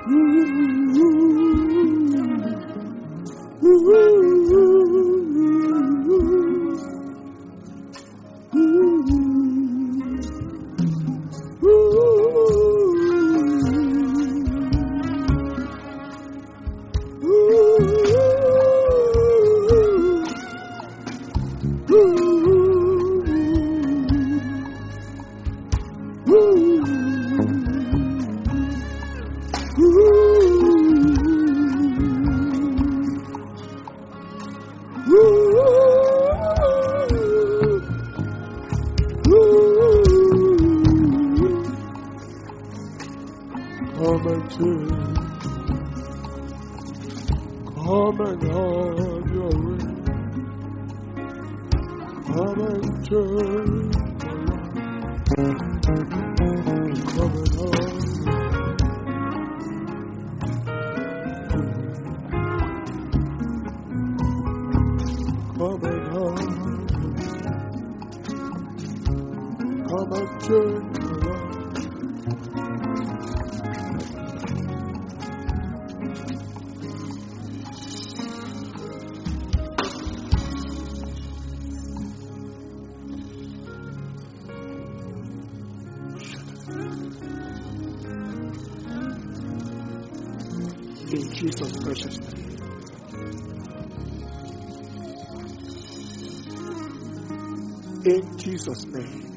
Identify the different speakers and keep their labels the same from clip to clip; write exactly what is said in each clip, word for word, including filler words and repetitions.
Speaker 1: In Jesus' precious name. In Jesus' name.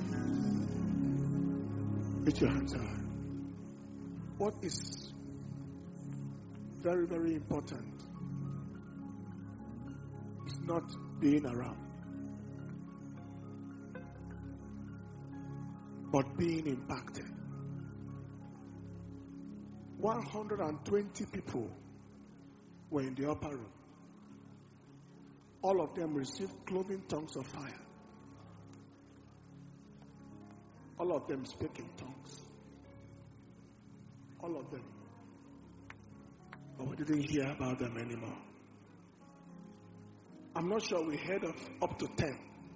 Speaker 1: Lift your hands high. What is very, very important is not being around, but being impacted. one hundred twenty people were in the upper room. All of them received cloven tongues of fire. All of them speak in tongues. All of them. But we didn't hear about them anymore. I'm not sure we heard of up to ten.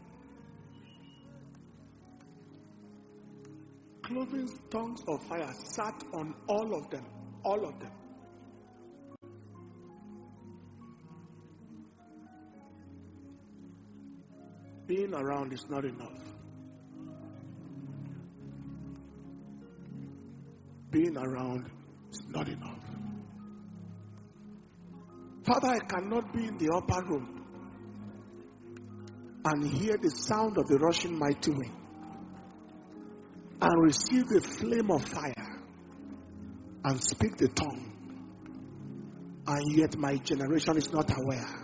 Speaker 1: Cloven tongues of fire sat on all of them. All of them. Being around is not enough. Being around is not enough. Father, I cannot be in the upper room and hear the sound of the rushing mighty wind and receive the flame of fire and speak the tongue, and yet my generation is not aware.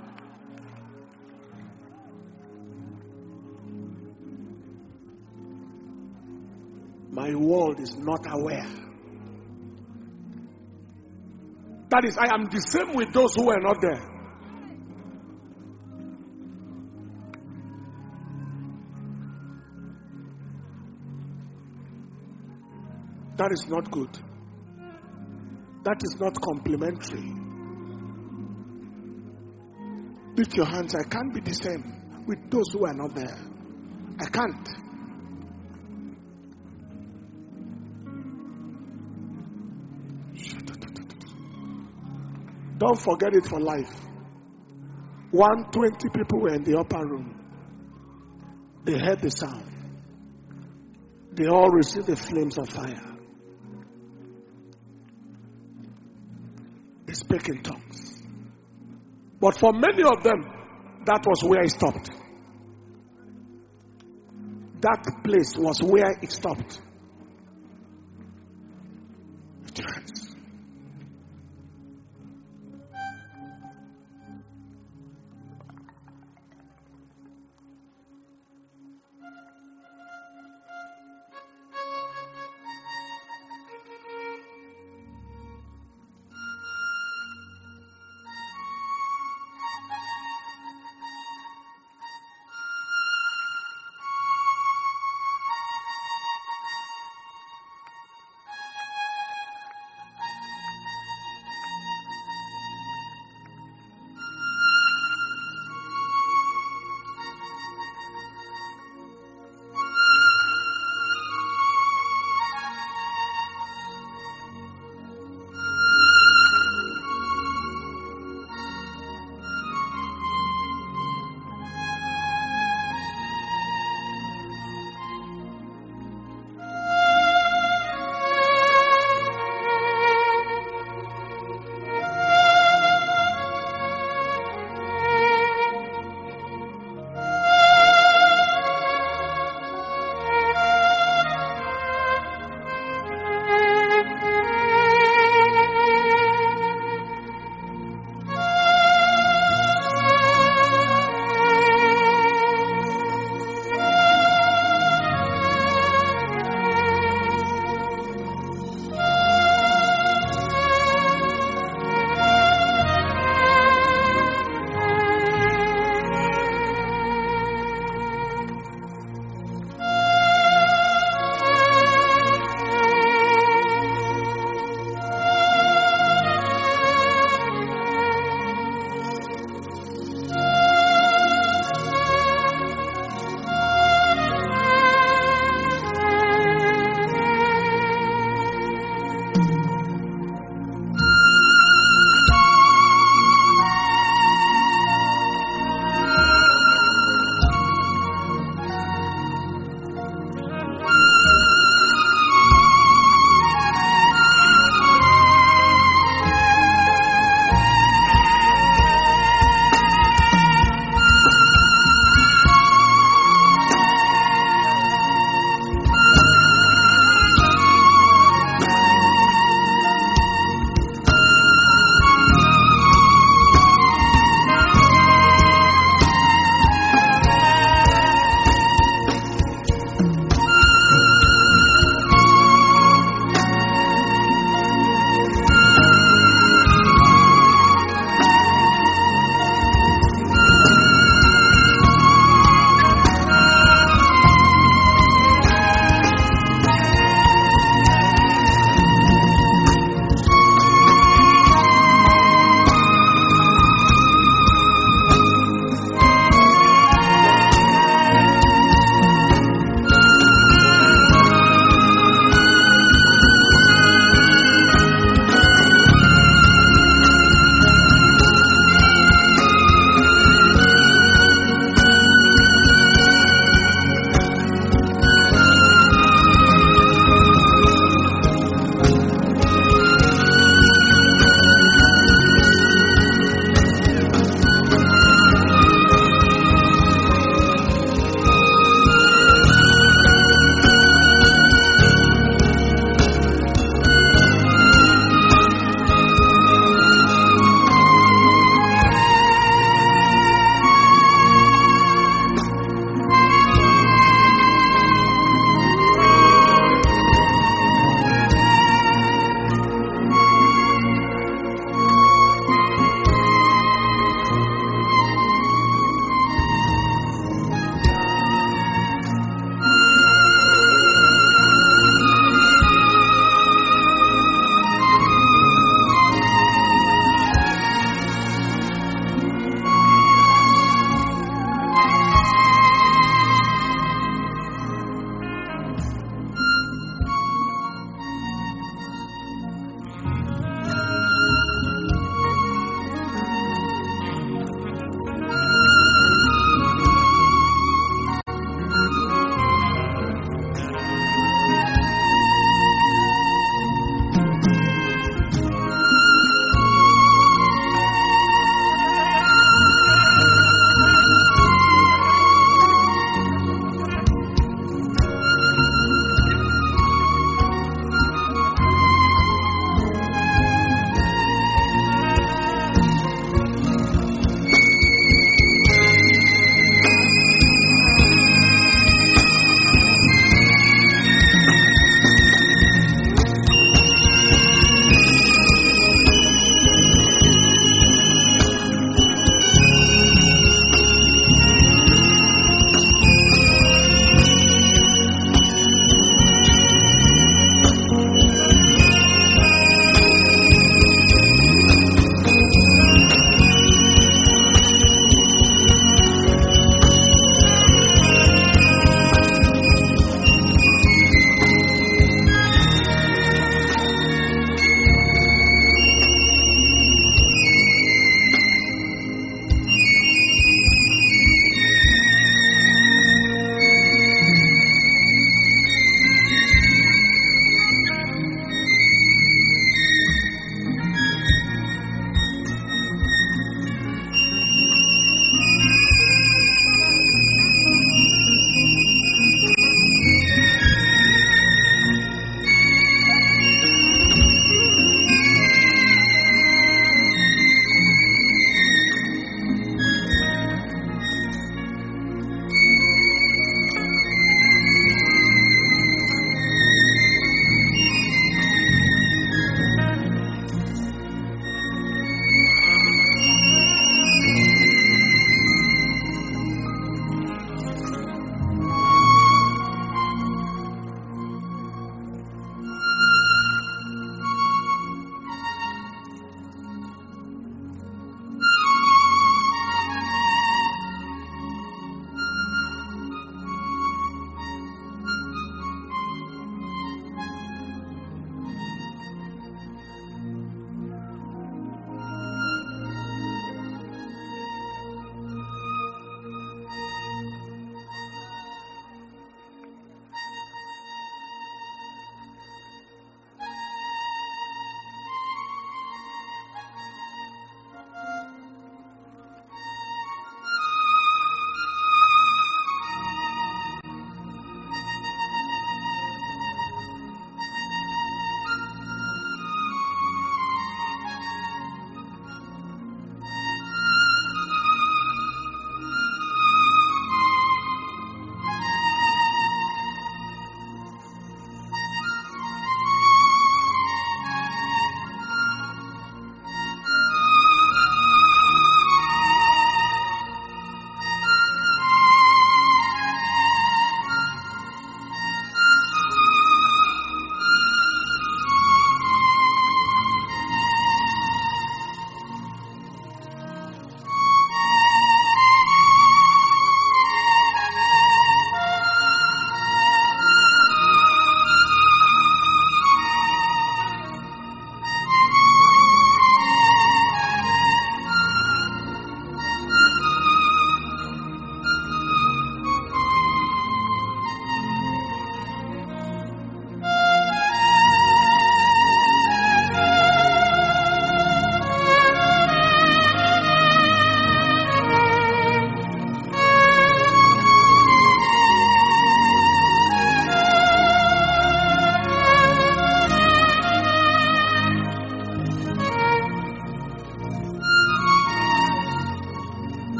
Speaker 1: My world is not aware. That is, I am the same with those who were not there. That is not good. That is not complimentary. Lift your hands. I can't be the same with those who are not there. I can't. Don't forget it for life. one hundred twenty people were in the upper room. They heard the sound. They all received the flames of fire. They speak in tongues. But for many of them, that was where it stopped. That place was where it stopped. Lift your hands.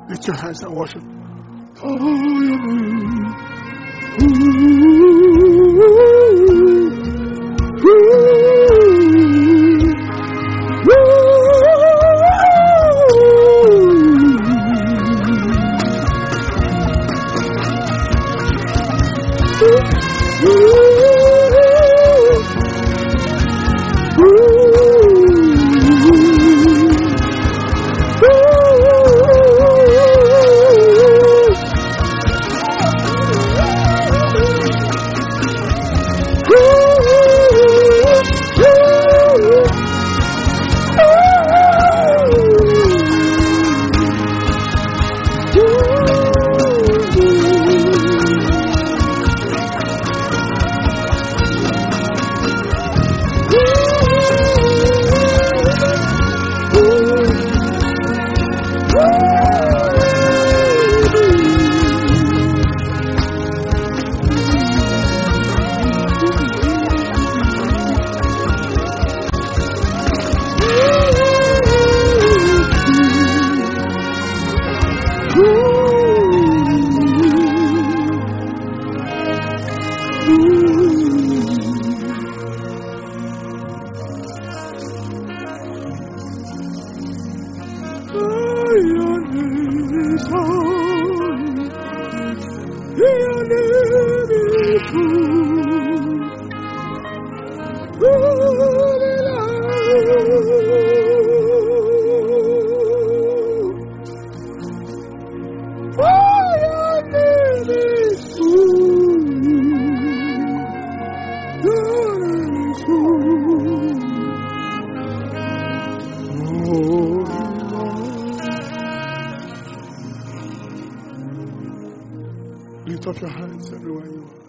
Speaker 1: Lift your hands and worship. Oh, your name. Lift up your hands everywhere you are.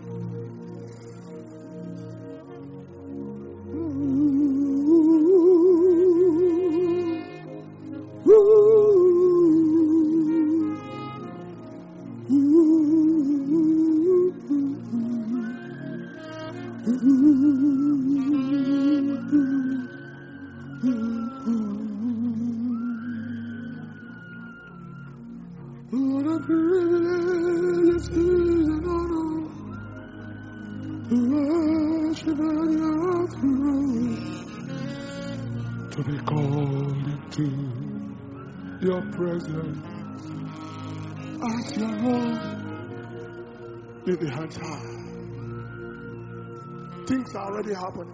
Speaker 1: To be called into your presence as your Lord. Lift the hands high. Things are already happening.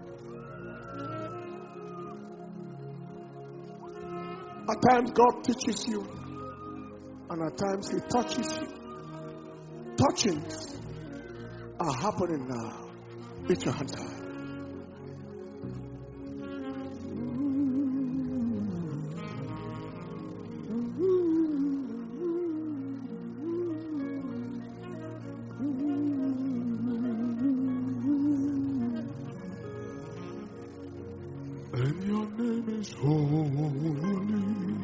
Speaker 1: At times God teaches you, and at times He touches you. Touchings are happening now. Lift your hands high. And your name is holy.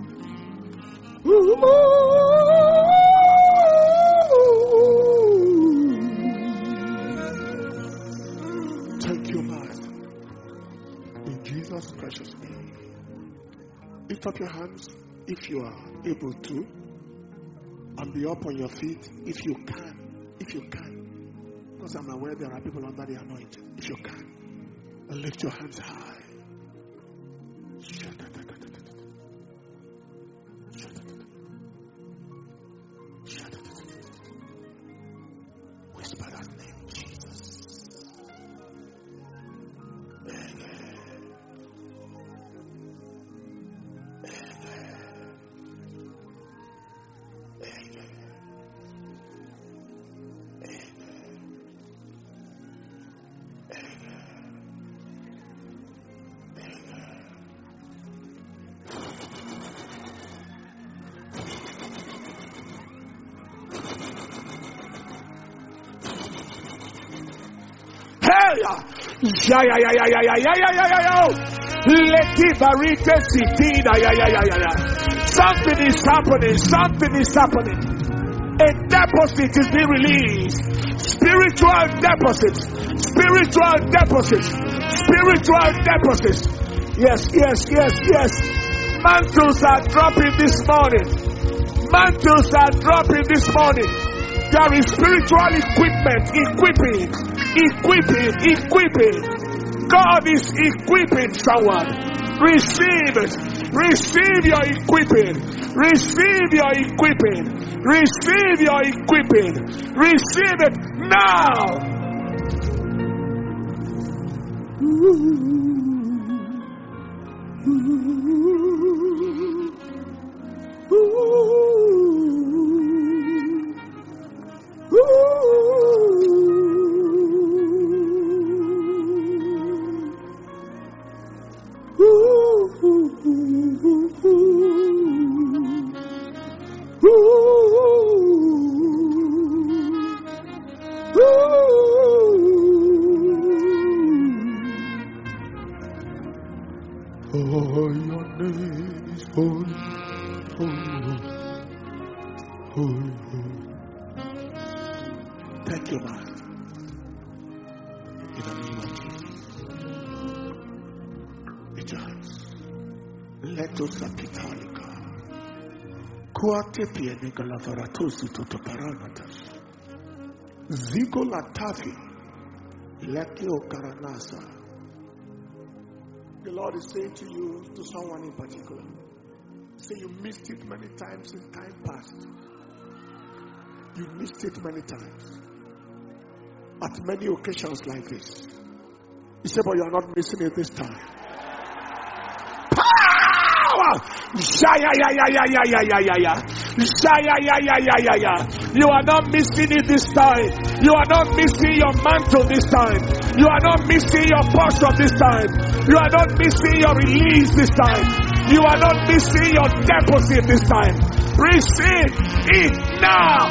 Speaker 1: Thank you, Master. In Jesus' precious name. Lift up your hands if you are able to, and be up on your feet if you can. If you can. Because I'm aware there are people under the anointing. If you can. And lift your hands high. Whisper that name, Jesus. Yeah, yeah, yeah, yeah, yeah, yeah, yeah, yeah, yeah, yeah. Let it barite sitina, yeah, yeah, yeah, yeah, yeah. Something is happening. Something is happening. A deposit is being released. Spiritual deposits. Spiritual deposits. Spiritual deposits. Yes, yes, yes, yes. Mantles are dropping this morning. Mantles are dropping this morning. There is spiritual equipment, equipping, equipping, equipping. God is equipping someone. Receive it. Receive your equipping. Receive your equipping. Receive your equipping. Receive it now. Thank you, Master. In the name of Jesus. Lift your hands. Let us apitalika. Kuate piene galavaratosu totoparanatas. Zigo latafi. Lekio karanasa. The Lord is saying to you, to someone in particular, say you missed it many times in time past. You missed it many times. At many occasions like this. He said, but you are not missing it this time. Power! Ya ya ya ya ya ya ya ya ya. Ya ya ya ya ya ya. You are not missing it this time. You are not missing your mantle this time. You are not missing your portion this time. You are not missing your release this time. You are not missing your deposit this time. Receive it now.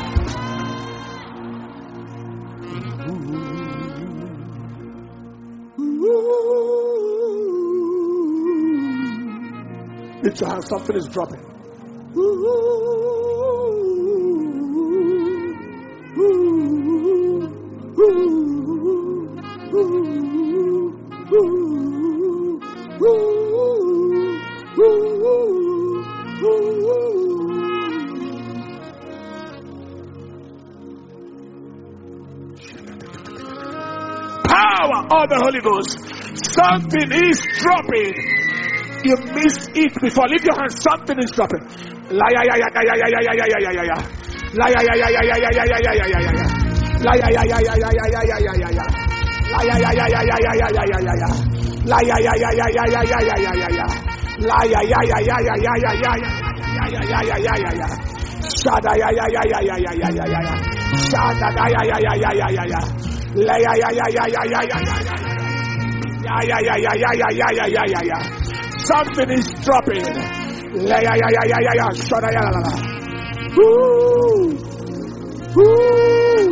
Speaker 1: Lift your hand, something is dropping. Power of the Holy Ghost. Something is dropping. You missed it before. Lift your hands. Something is dropping. La ya ya ya ya ya ya ya ya ya ya ya. La ya ya ya ya ya ya ya ya ya ya ya ya. La ya ya ya ya ya ya ya ya ya ya ya. La ya ya ya ya ya ya ya ya ya ya ya. La ya ya ya ya ya ya ya ya ya ya ya. La ya ya ya ya ya ya ya ya ya ya ya ya ya ya. Shada ya ya ya ya ya ya ya ya ya ya. Shada ya ya ya ya ya ya ya. La ya ya ya ya ya ya ya ya ya. Ya ya ya ya ya ya ya ya ya ya. Something is dropping. La ya ya ya ya ya ya. Shada ya la la la. Woo! Woo!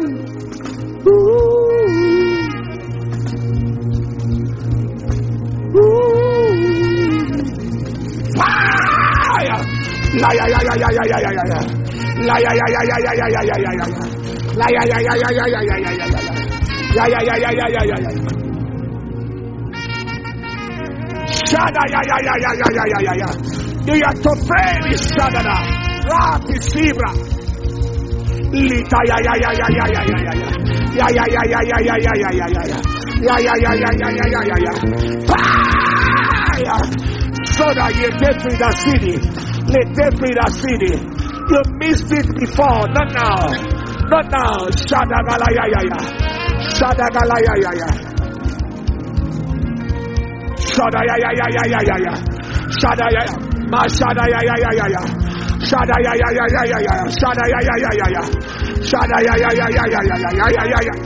Speaker 1: Woo! Fire! La ya ya ya ya ya ya ya ya. La ya ya ya ya ya ya ya ya ya ya. La ya ya ya ya ya ya ya ya ya ya. Ya ya ya ya ya ya ya ya. Shada ya ya ya ya ya ya ya ya. You have to pray with Shada. Rapi Sibra. Lita ya ya ya ya ya ya ya ya ya. Ya ya ya ya ya ya ya ya ya ya ya. Ya ya ya ya ya ya ya ya ya. Fire! Shada ye defeat the city. Let defeat the city. You missed it before. Not now. Not now. Shada gala ya ya ya. Shada gala ya ya ya. Shada ya ya ya ya ya ya ya. Shada ya ya. Ma shada ya ya ya ya ya. Shada ya ya ya ya ya ya. Shada ya ya ya ya ya. Shada ya ya ya ya ya ya ya ya ya ya.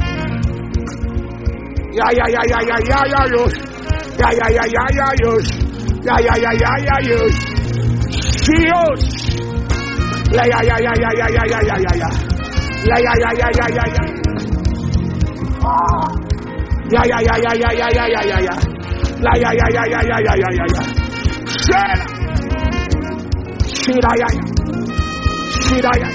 Speaker 1: Ya ya ya ya ya ya ya yo. Ya ya ya ya ya yo. Ya ya ya ya ya yo. Dios. La ya ya ya ya ya ya ya ya ya ya. La ya ya ya ya ya ya. Ya ya ya ya ya ya ya ya ya ya. La ya ya ya ya ya ya ya ya ya. Shela. Shira ya ya. Shira ya.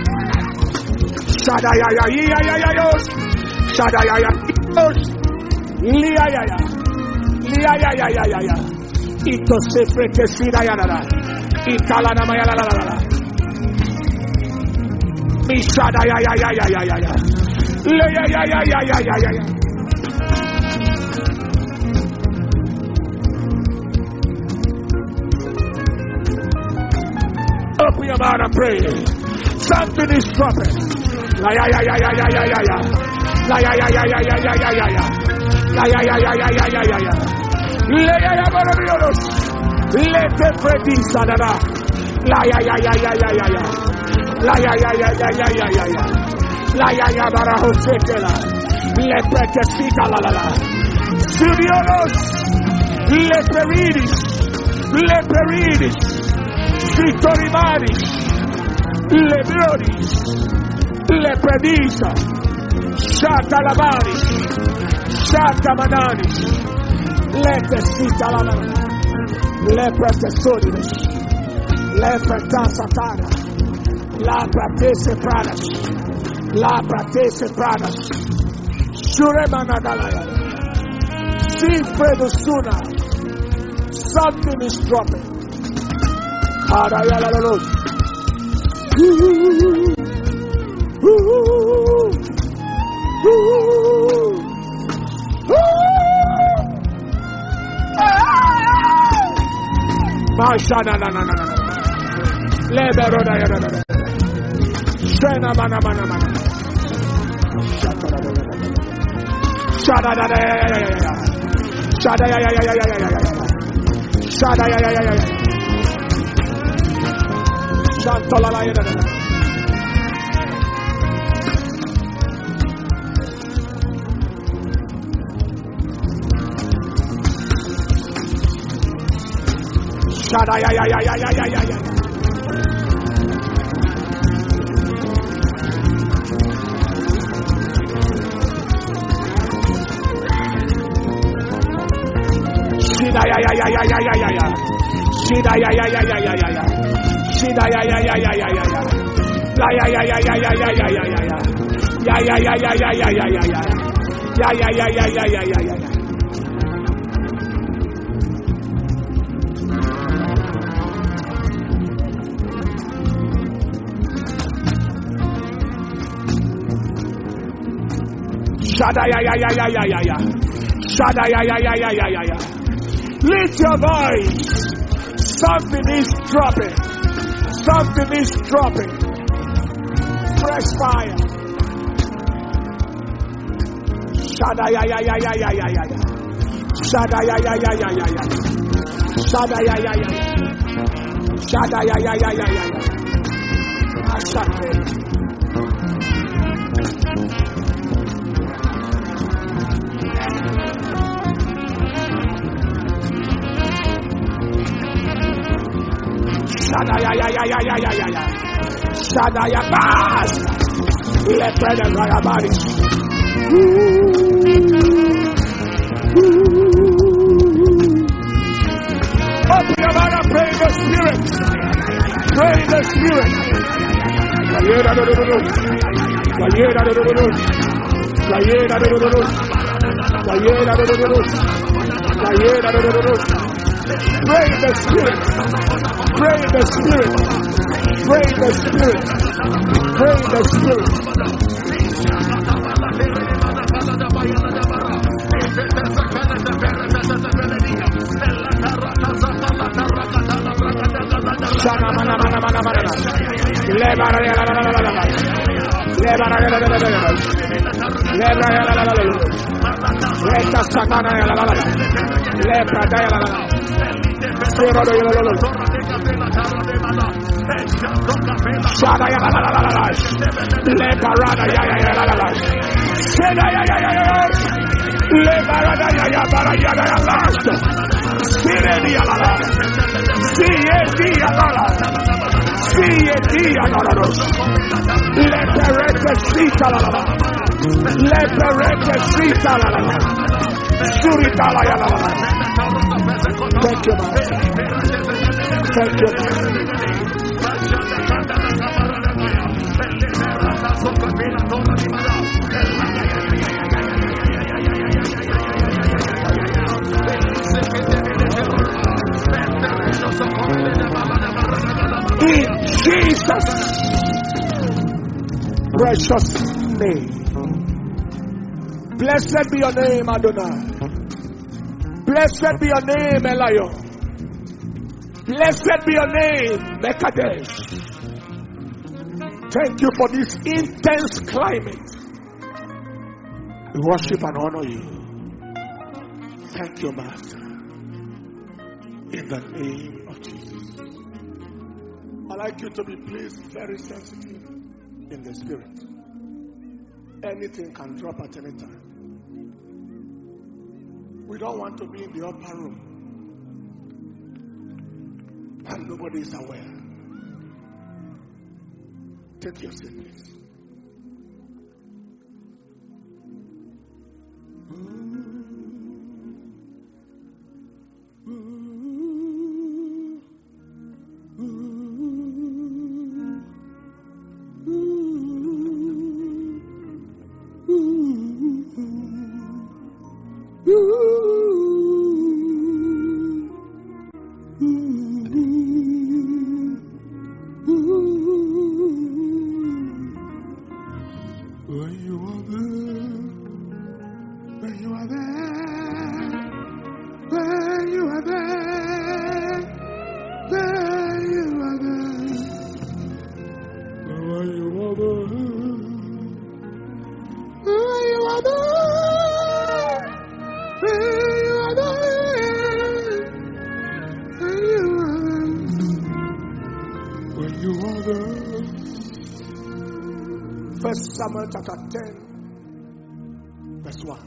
Speaker 1: Shada ya ya ya ya ya ya. Shada ya ya. Lia ya ya. Lia ya ya ya ya ya. Ito se frete shira ya la la. Itala na ma ya la la la la. Mishada ya ya ya ya ya ya ya. Le ya ya ya ya ya ya ya. Open your mouth and pray. Something is dropping. La ya ya ya ya ya ya ya ya. La ya ya ya ya ya ya ya ya ya. La ya ya ya ya ya ya ya ya. Le ya ya barabiolos. Le te predisa da. La ya ya ya ya ya ya ya. La ya ya ya ya ya ya ya ya. La ya ya baraho sekela. Le pretesita la la la. Studiolos. Le peridis. Le peridis. Scritorimaris. Le brodis. Le predisa. Shata lavaris. Shata mananis. Le tesita la la. Le pretesorinis. Le pretasatana. La pratese pradas. La pratese pradas. Suremanadalaya. Sinfredosuna. Something is dropping. Arayalalos. Mashana na na na na. Leberoda ya na na. Shena mana mana mana. Shada da da ya ya ya ya. Shada ya ya ya ya ya ya ya. Shada ya ya ya ya ya. Shantola la ya da da. Shada ya ya ya ya ya ya ya ya. Shida ya ya ya ya ya ya ya ya. Shida ya ya ya ya ya ya ya. Shida ya ya ya ya ya ya ya. La ya ya ya ya ya ya ya ya ya ya. Ya ya ya ya ya ya ya ya ya. Ya ya ya ya ya ya ya ya. Shada ya ya ya ya ya ya ya. Shada ya ya ya ya ya ya ya. Lift your voice. Something is dropping. Something is dropping. Fresh fire. Shada ya ya ya ya ya ya ya ya. Shada ya ya ya ya ya ya. Shada ya ya ya. Shada ya ya ya ya ya ya. Ashake. Shada ya ya ya ya ya ya ya ya. Shada ya bas. Let brother Ragabari. Open your mouth and pray in the spirit. Pray in the spirit. Pray in the spirit. Pray in the spirit. Pray in the spirit. Pray in the spirit. Shana mana mana mana mana. Lebara ya la la la la la. Lebara ya la la la la la. Lebara ya la la la la. Leta sakana ya la la la. Lebra ya la la la. Shada ya la la la. Shada ya la la la la. Lebarada ya ya ya la la la. Shada ya ya ya ya. Lebarada ya ya bara ya ya la. Sireni ya la la. Siedi ya la la. Siedi ya la la. Leberete sita la la. Leberete sita la la. Surita la ya la la. Thank you, Master. Thank you. In Jesus' precious name. Blessed be your name, Adonai. Blessed be your name, Elion. Blessed be your name, Mekadesh. Thank you for this intense climate. We worship and honor you. Thank you, Master. In the name of Jesus. I'd like you to be please very sensitive in the spirit. Anything can drop at any time. We don't want to be in the upper room and nobody is aware. Take your seat, please. First Samuel chapter ten, verse one.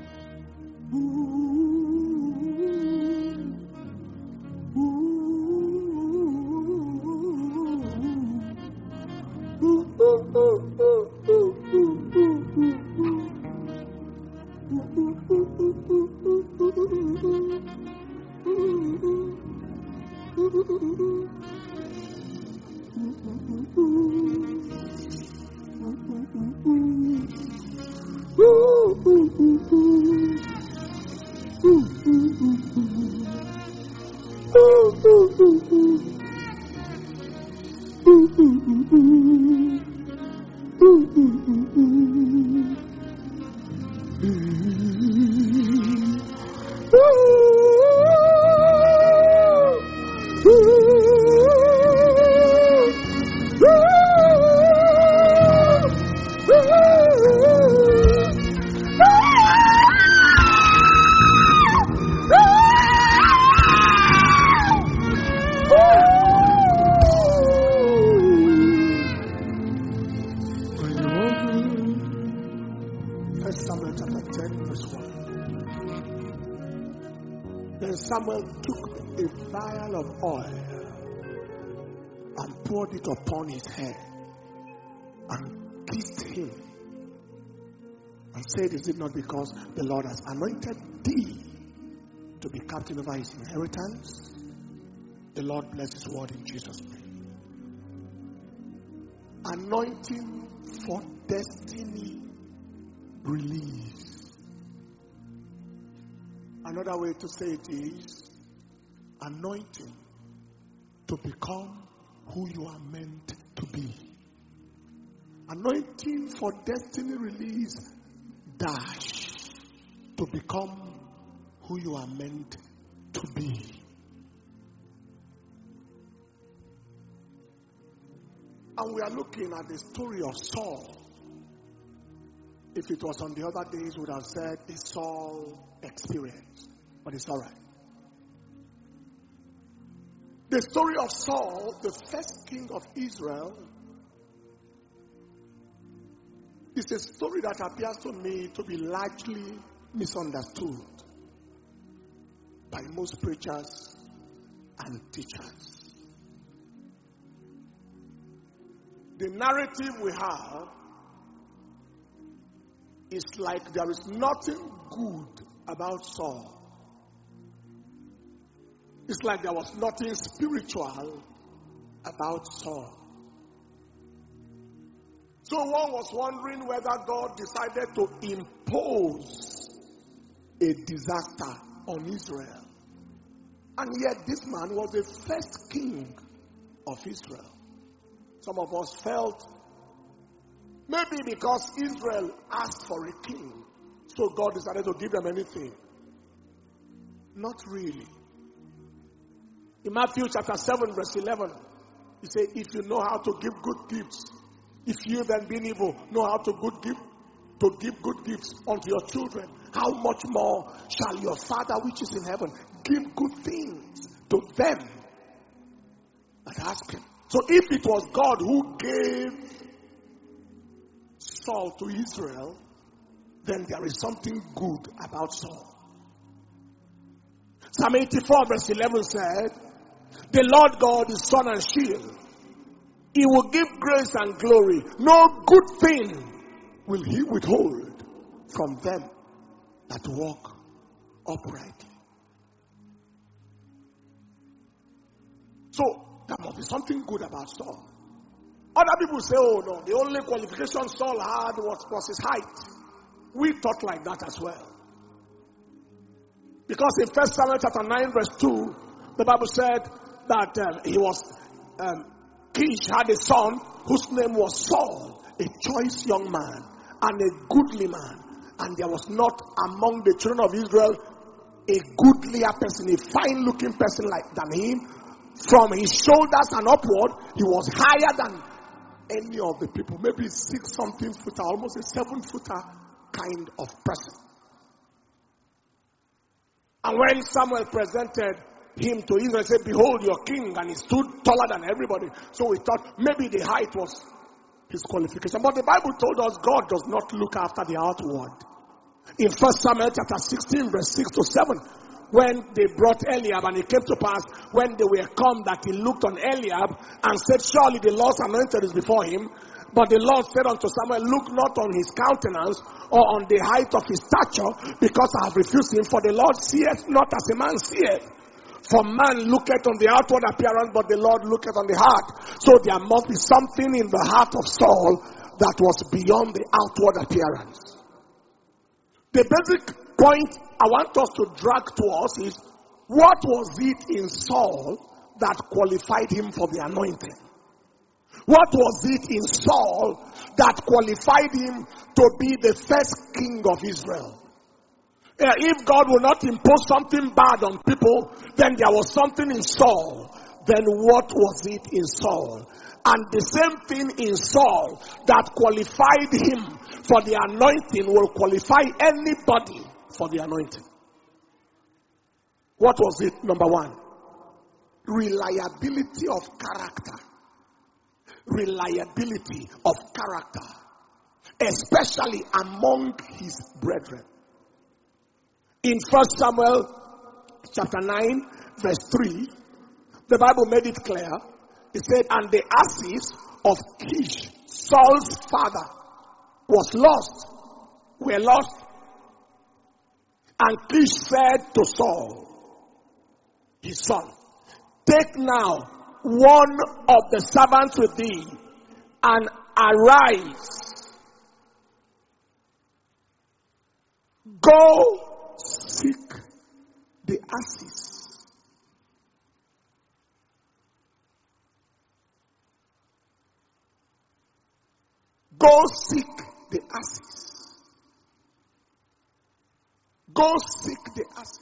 Speaker 1: Samuel took a vial of oil and poured it upon his head and kissed him and said, is it not because the Lord has anointed thee to be captain over his inheritance? The Lord bless his word in Jesus' name. Anointing for destiny release. Another way to say it is anointing to become who you are meant to be. Anointing for destiny release dash to become who you are meant to be. And we are looking at the story of Saul. If it was on the other days, we would have said a Saul experience. But it's all right. The story of Saul, the first king of Israel, is a story that appears to me to be largely misunderstood by most preachers and teachers. The narrative we have is like there is nothing good about Saul. It's like there was nothing spiritual about Saul. So one was wondering whether God decided to impose a disaster on Israel. And yet this man was the first king of Israel. Some of us felt Maybe because Israel asked for a king, so God decided to give them anything. Not really. In Matthew chapter seven, verse eleven, he said, if you know how to give good gifts, if you then being evil know how to good give to give good gifts unto your children, how much more shall your Father which is in heaven give good things to them that ask him? So if it was God who gave Saul to Israel, then there is something good about Saul. Psalm eighty-four verse eleven said, the Lord God is sun and shield. He will give grace and glory. No good thing will he withhold from them that walk uprightly. So, there must be something good about Saul. Other people say, oh no, the only qualification Saul had was, was his height. We thought like that as well. Because in First Samuel chapter nine verse two, the Bible said that um, he was, um, Kish had a son whose name was Saul, a choice young man and a goodly man. And there was not among the children of Israel a goodlier person, a fine looking person like than him. From his shoulders and upward, he was higher than any of the people. Maybe six something footer, almost a seven footer kind of person. And when Samuel presented him to Israel, he said, behold your king, and he stood taller than everybody. So we thought maybe the height was his qualification. But the Bible told us God does not look after the outward. In First Samuel chapter sixteen verse six to seven, when they brought Eliab, and it came to pass when they were come that he looked on Eliab and said, surely the Lord's anointed is before him. But the Lord said unto Samuel, look not on his countenance or on the height of his stature, because I have refused him. For the Lord seeth not as a man seeth. For man looketh on the outward appearance, but the Lord looketh on the heart. So there must be something in the heart of Saul that was beyond the outward appearance. The basic point I want us to drag to us is, what was it in Saul that qualified him for the anointing? What was it in Saul that qualified him to be the first king of Israel? Uh, if God will not impose something bad on people, then there was something in Saul. Then what was it in Saul? And the same thing in Saul that qualified him for the anointing will qualify anybody for the anointing. What was it? Number one, reliability of character. Reliability of character, especially among his brethren. In First Samuel chapter nine verse three, the Bible made it clear. It said, and the asses of Kish, Saul's father, was lost, were lost. And Kish said to Saul, his son, take now one of the servants with thee, and arise, go seek the asses. Go seek the asses. Go seek the asses.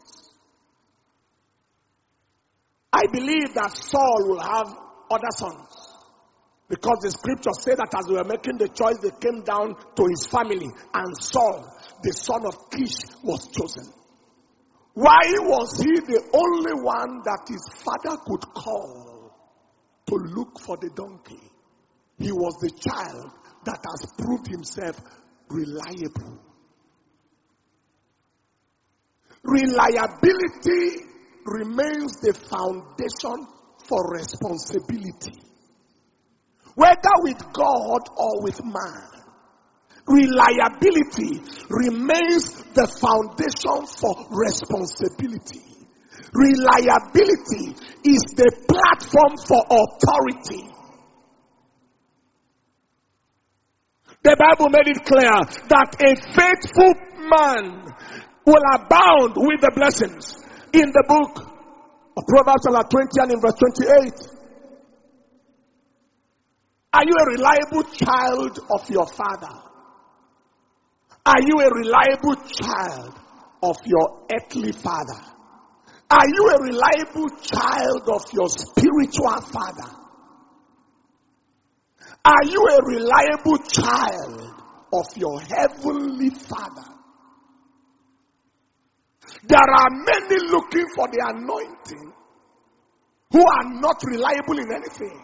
Speaker 1: I believe that Saul will have other sons, because the scriptures say that as they were making the choice, they came down to his family, and Saul, the son of Kish, was chosen. Why was he the only one that his father could call to look for the donkey? He was the child that has proved himself reliable. Reliability remains the foundation for responsibility, whether with God or with man. Reliability remains the foundation for responsibility. Reliability is the platform for authority. The Bible made it clear that a faithful man will abound with the blessings. In the book of Proverbs chapter twenty and in verse twenty-eight. Are you a reliable child of your father? Are you a reliable child of your earthly father? Are you a reliable child of your spiritual father? Are you a reliable child of your heavenly father? There are many looking for the anointing who are not reliable in anything.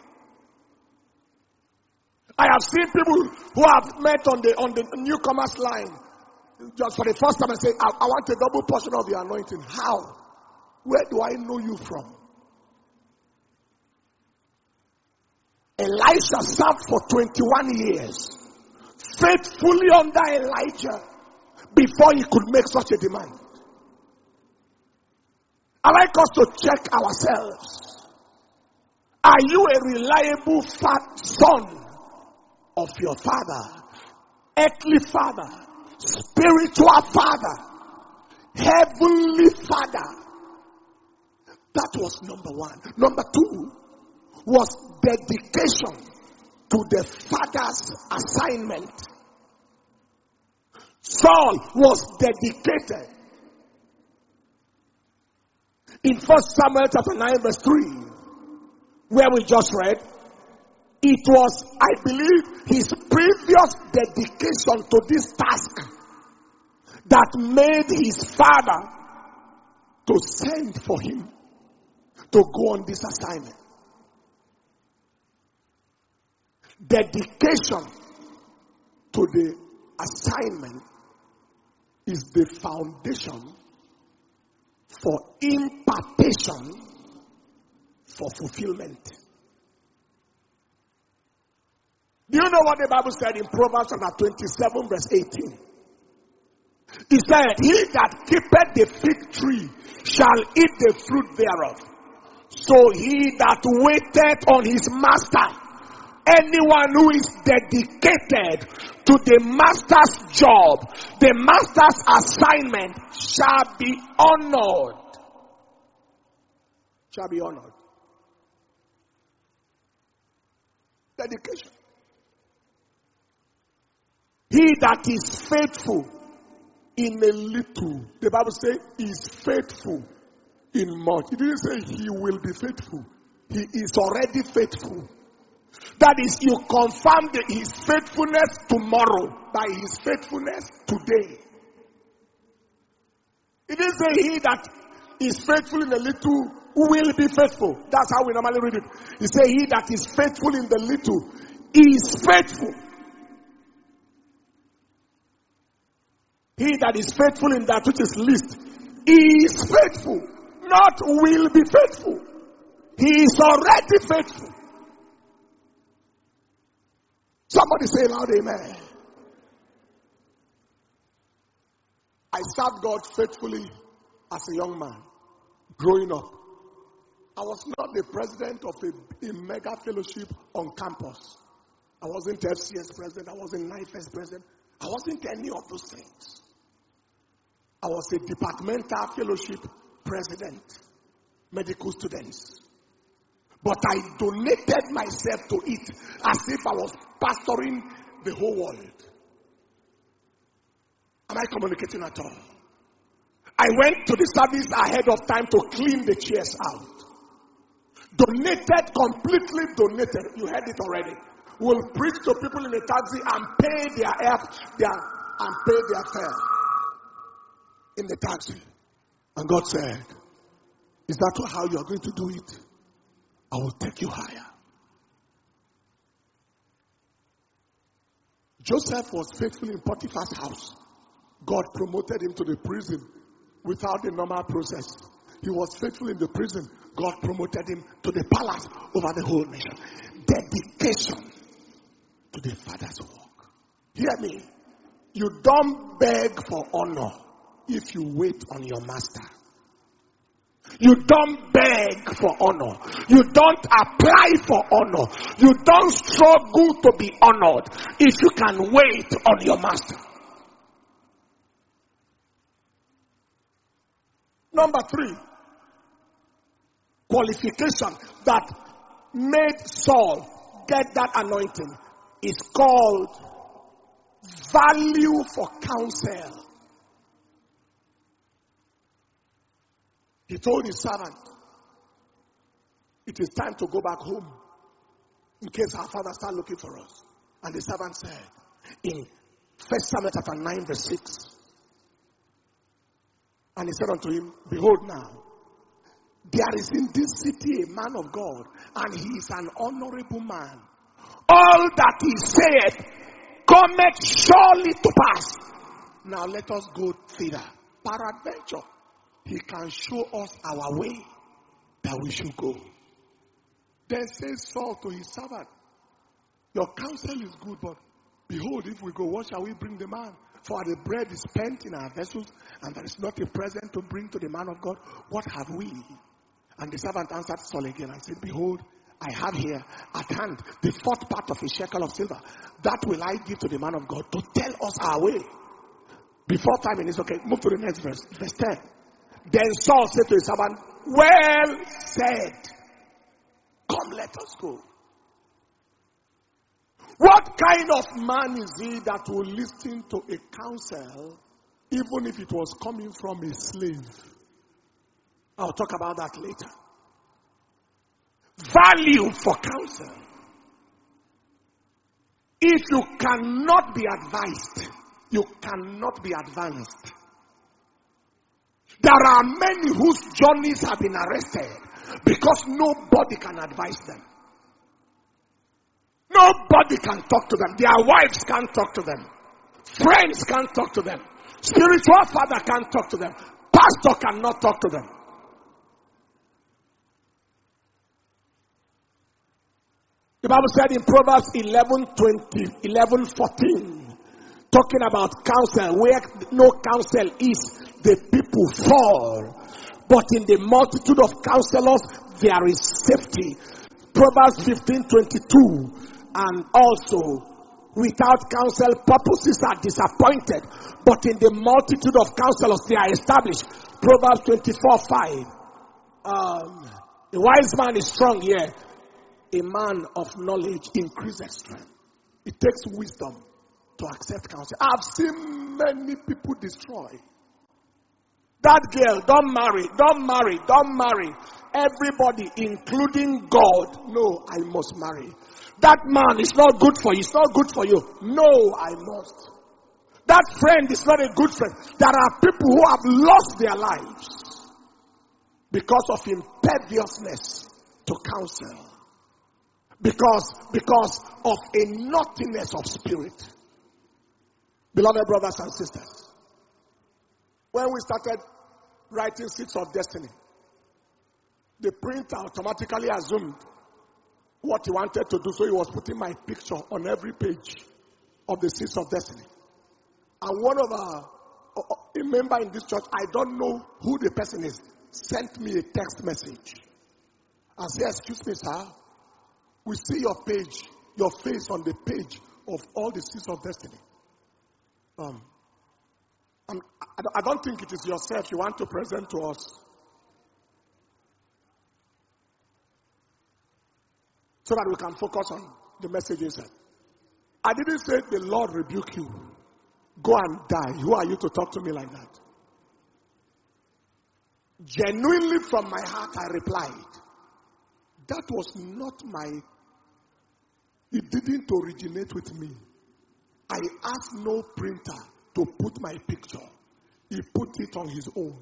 Speaker 1: I have seen people who have met on the on the newcomers line just for the first time and say, I, I want a double portion of the anointing. How? Where do I know you from? Elisha served for twenty-one years, faithfully under Elijah, before he could make such a demand. I like us to check ourselves. Are you a reliable fat son of your father, earthly father, spiritual father, heavenly father? That was number one. Number two was dedication to the father's assignment. Saul was dedicated. In First Samuel chapter nine verse three, where we just read, it was, I believe, his previous dedication to this task that made his father to send for him to go on this assignment. Dedication to the assignment is the foundation for impartation for fulfillment. Do you know what the Bible said in Proverbs chapter twenty-seven verse eighteen? It said, he that keepeth the fig tree shall eat the fruit thereof. So he that waiteth on his master, anyone who is dedicated to the master's job, the master's assignment, shall be honored. Shall be honored. Dedication. He that is faithful in a little, the Bible says, is faithful in much. It didn't say he will be faithful. He is already faithful. That is, you confirm the, his faithfulness tomorrow by his faithfulness today. It didn't say he that is faithful in a little will be faithful. That's how we normally read it. It says he that is faithful in the little is faithful. He that is faithful in that which is least is faithful, not will be faithful. He is already faithful. Somebody say loud amen. I served God faithfully as a young man, growing up. I was not the president of a, a mega fellowship on campus. I wasn't F C S president. I wasn't N I F E S president. I wasn't any of those things. I was a departmental fellowship president, medical students. But I donated myself to it as if I was pastoring the whole world. Am I communicating at all? I went to the service ahead of time to clean the chairs out. Donated, completely donated. You heard it already. Will preach to people in the taxi and pay their air, their and pay their fare in the taxi. And God said, is that how you are going to do it? I will take you higher. Joseph was faithful in Potiphar's house. God promoted him to the prison without the normal process. He was faithful in the prison. God promoted him to the palace over the whole nation. Dedication to the Father's work. Hear me. You don't beg for honor if you wait on your master. You don't beg for honor. You don't apply for honor. You don't struggle to be honored if you can wait on your master. Number three, qualification that made Saul get that anointing is called value for counsel. He told his servant, it is time to go back home in case our father start looking for us. And the servant said, in First Samuel chapter nine verse six, and he said unto him, behold now, there is in this city a man of God, and he is an honorable man. All that he said cometh surely to pass. Now let us go thither. Peradventure, he can show us our way that we should go. Then says Saul to his servant, your counsel is good, but behold, if we go, what shall we bring the man? For the bread is spent in our vessels, and there is not a present to bring to the man of God. What have we? And the servant answered Saul again and said, behold, I have here at hand the fourth part of a shekel of silver. That will I give to the man of God to tell us our way. Before time is okay, move to the next verse. Verse ten. Then Saul said to his servant, well said. Come, let us go. What kind of man is he that will listen to a counsel even if it was coming from a slave? I'll talk about that later. Value for counsel. If you cannot be advised, you cannot be advanced. There are many whose journeys have been arrested because nobody can advise them. Nobody can talk to them. Their wives can't talk to them. Friends can't talk to them. Spiritual father can't talk to them. Pastor cannot talk to them. The Bible said in Proverbs eleven twenty, eleven fourteen, talking about counsel, where no counsel is, the people fall. But in the multitude of counselors, there is safety. Proverbs fifteen twenty-two, and also, without counsel, purposes are disappointed. But in the multitude of counselors, they are established. Proverbs twenty-four five. Um, a wise man is strong, yeah. A man of knowledge increases strength. It takes wisdom to accept counsel. I've seen many people destroy. That girl, don't marry, don't marry, don't marry. Everybody, including God, no, I must marry. That man is not good for you. It's not good for you. No, I must. That friend is not a good friend. There are people who have lost their lives because of imperviousness to counsel. Because, because of a naughtiness of spirit. Beloved brothers and sisters, when we started writing Seeds of Destiny, the printer automatically assumed what he wanted to do, so he was putting my picture on every page of the Seeds of Destiny. And one of our, a member in this church, I don't know who the person is, sent me a text message. I said, excuse me, sir, we see your page, your face on the page of all the Seeds of Destiny. Um, I'm, I don't think it is yourself you want to present to us. So that we can focus on the message you said. I didn't say the Lord rebuke you. Go and die. Who are you to talk to me like that? Genuinely from my heart I replied, that was not my, it didn't originate with me. I asked no printer to put my picture. He put it on his own.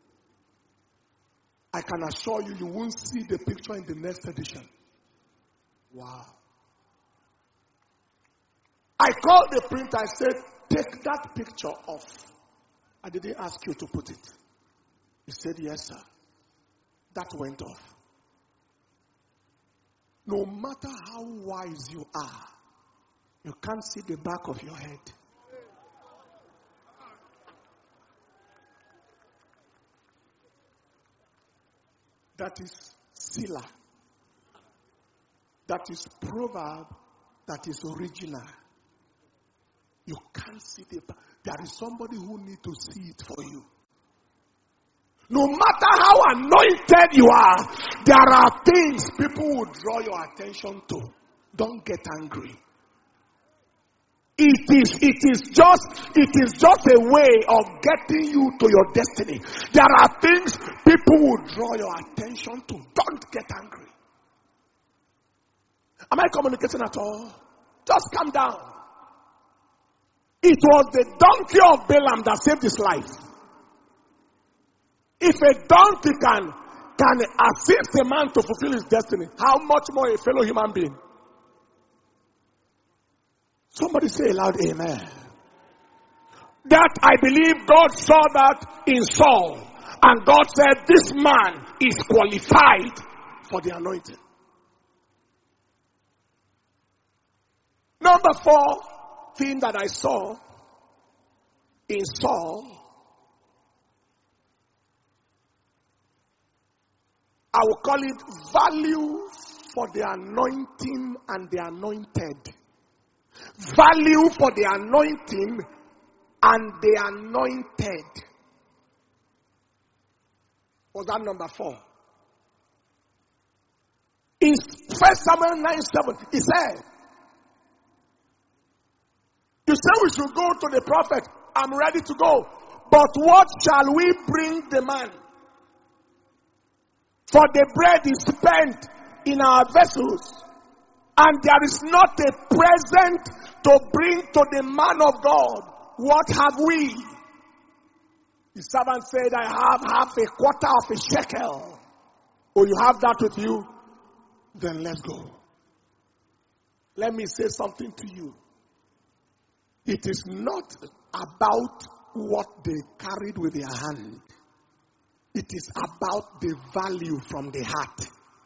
Speaker 1: I can assure you, you won't see the picture in the next edition. Wow. I called the printer, I said, take that picture off. I didn't ask you to put it. He said, yes, sir. That went off. No matter how wise you are, you can't see the back of your head. That is Sila. That is proverb. That is original. You can't see the back. There is somebody who needs to see it for you. No matter how anointed you are, there are things people will draw your attention to. Don't get angry. It is, it is just, it is just a way of getting you to your destiny. There are things people will draw your attention to. Don't get angry. Am I communicating at all? Just calm down. It was the donkey of Balaam that saved his life. If a donkey can, can assist a man to fulfill his destiny, how much more a fellow human being? Somebody say aloud, amen. That I believe God saw that in Saul. And God said, this man is qualified for the anointing. Number four thing that I saw in Saul, I will call it value for the anointing and the anointed. Value for the anointing and the anointed. Was that number four? In First Samuel nine seven, he said, you say we should go to the prophet. I'm ready to go. But what shall we bring the man? For the bread is spent in our vessels, and there is not a present to bring to the man of God. What have we? The servant said, I have half a quarter of a shekel. Oh, you have that with you? Then let's go. Let me say something to you. It is not about what they carried with their hand. It is about the value from the heart.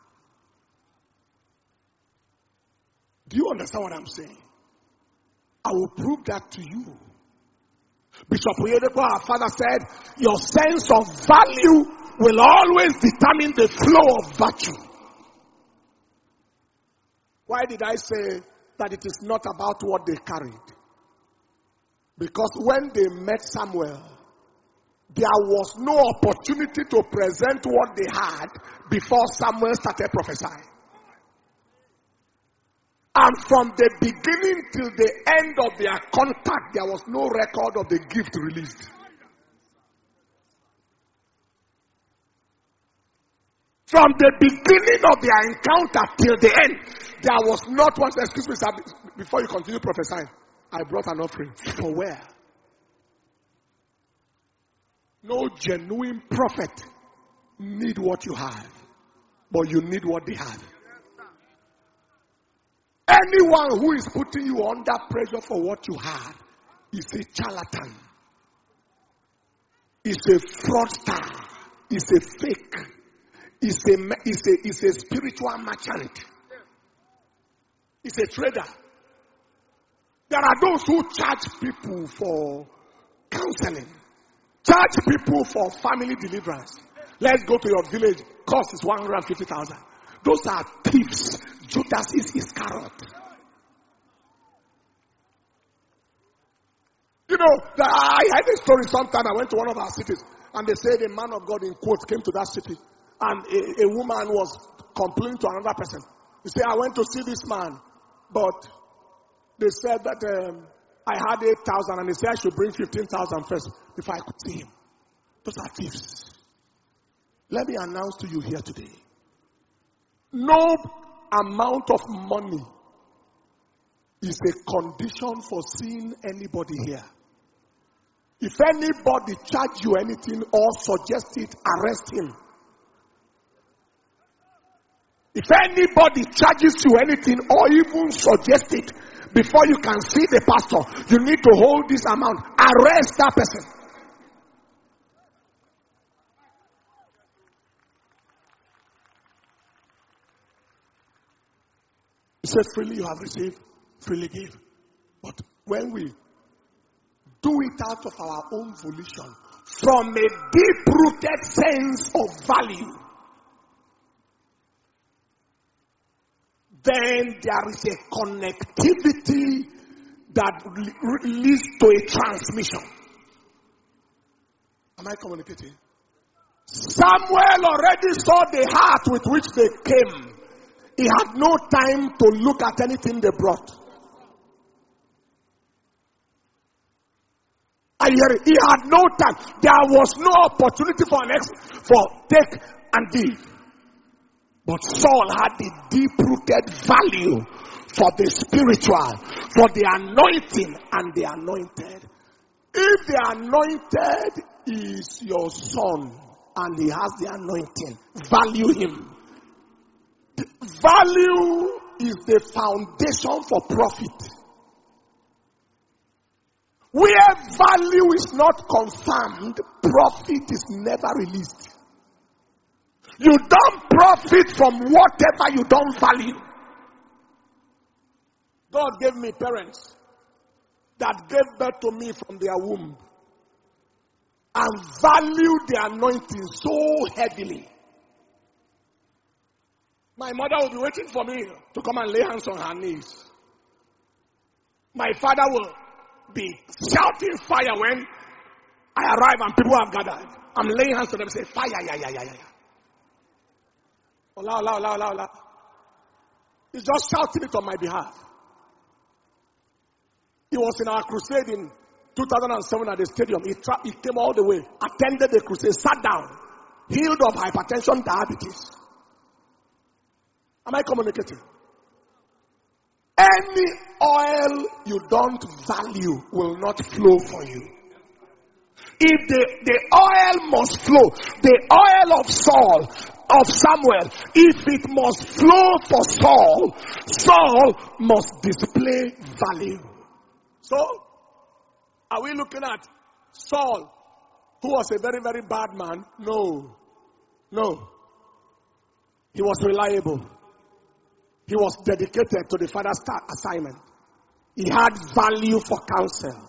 Speaker 1: Do you understand what I'm saying? I will prove that to you. Bishop Oyedepo, our father, said, your sense of value will always determine the flow of virtue. Why did I say that it is not about what they carried? Because when they met Samuel, there was no opportunity to present what they had before Samuel started prophesying. And from the beginning till the end of their contact, there was no record of the gift released. From the beginning of their encounter till the end, there was not one. Excuse me, sir, before you continue prophesying, I brought an offering. For where? No genuine prophet need what you have, but you need what they have. Anyone who is putting you under pressure for what you have is a charlatan. Is a fraudster. Is a fake. Is a, is a, is a spiritual merchant. Is a trader. There are those who charge people for counseling. Charge people for family deliverance. Let's go to your village. Cost is one hundred fifty thousand. Those are thieves. Judas is Iscariot. You know, the, I had a story sometime. I went to one of our cities, and they said a man of God in quotes came to that city, and a, a woman was complaining to another person. He said, I went to see this man, but they said that um, I had eight thousand, and they said I should bring fifteen thousand first before I could see him. Those are thieves. Let me announce to you here today. No amount of money is a condition for seeing anybody here. If anybody charge you anything or suggest it, arrest him. If anybody charges you anything or even suggest it, before you can see the pastor, you need to hold this amount. Arrest that person. He said, freely you have received, freely give. But when we do it out of our own volition, from a deep-rooted sense of value, then there is a connectivity that leads to a transmission. Am I communicating? Samuel already saw the heart with which they came. he had no time to look at anything they brought. Are you hearing? He had no time. There was no opportunity for an ex for take and give. But Saul had the deep-rooted value for the spiritual, for the anointing and the anointed. If the anointed is your son and he has the anointing, value him. The value is the foundation for profit. Where value is not confirmed, profit is never released. You don't profit from whatever you don't value. God gave me parents that gave birth to me from their womb and valued the anointing so heavily. My mother will be waiting for me to come and lay hands on her knees. My father will be shouting fire when I arrive and people have gathered. I'm laying hands on them and say, fire, yeah, yeah, yeah, yeah. Allah, Allah, Allah, Allah, Allah. He's just shouting it on my behalf. He was in our crusade in two thousand seven at the stadium. He, tra- he came all the way, attended the crusade, sat down, healed of hypertension, diabetes. Am I communicating? Any oil you don't value will not flow for you. If the, the oil must flow, the oil of Saul, of Samuel, if it must flow for Saul, Saul must display value. So, are we looking at Saul, who was a very, very bad man? No. No. He was reliable. He was dedicated to the Father's assignment. He had value for counsel.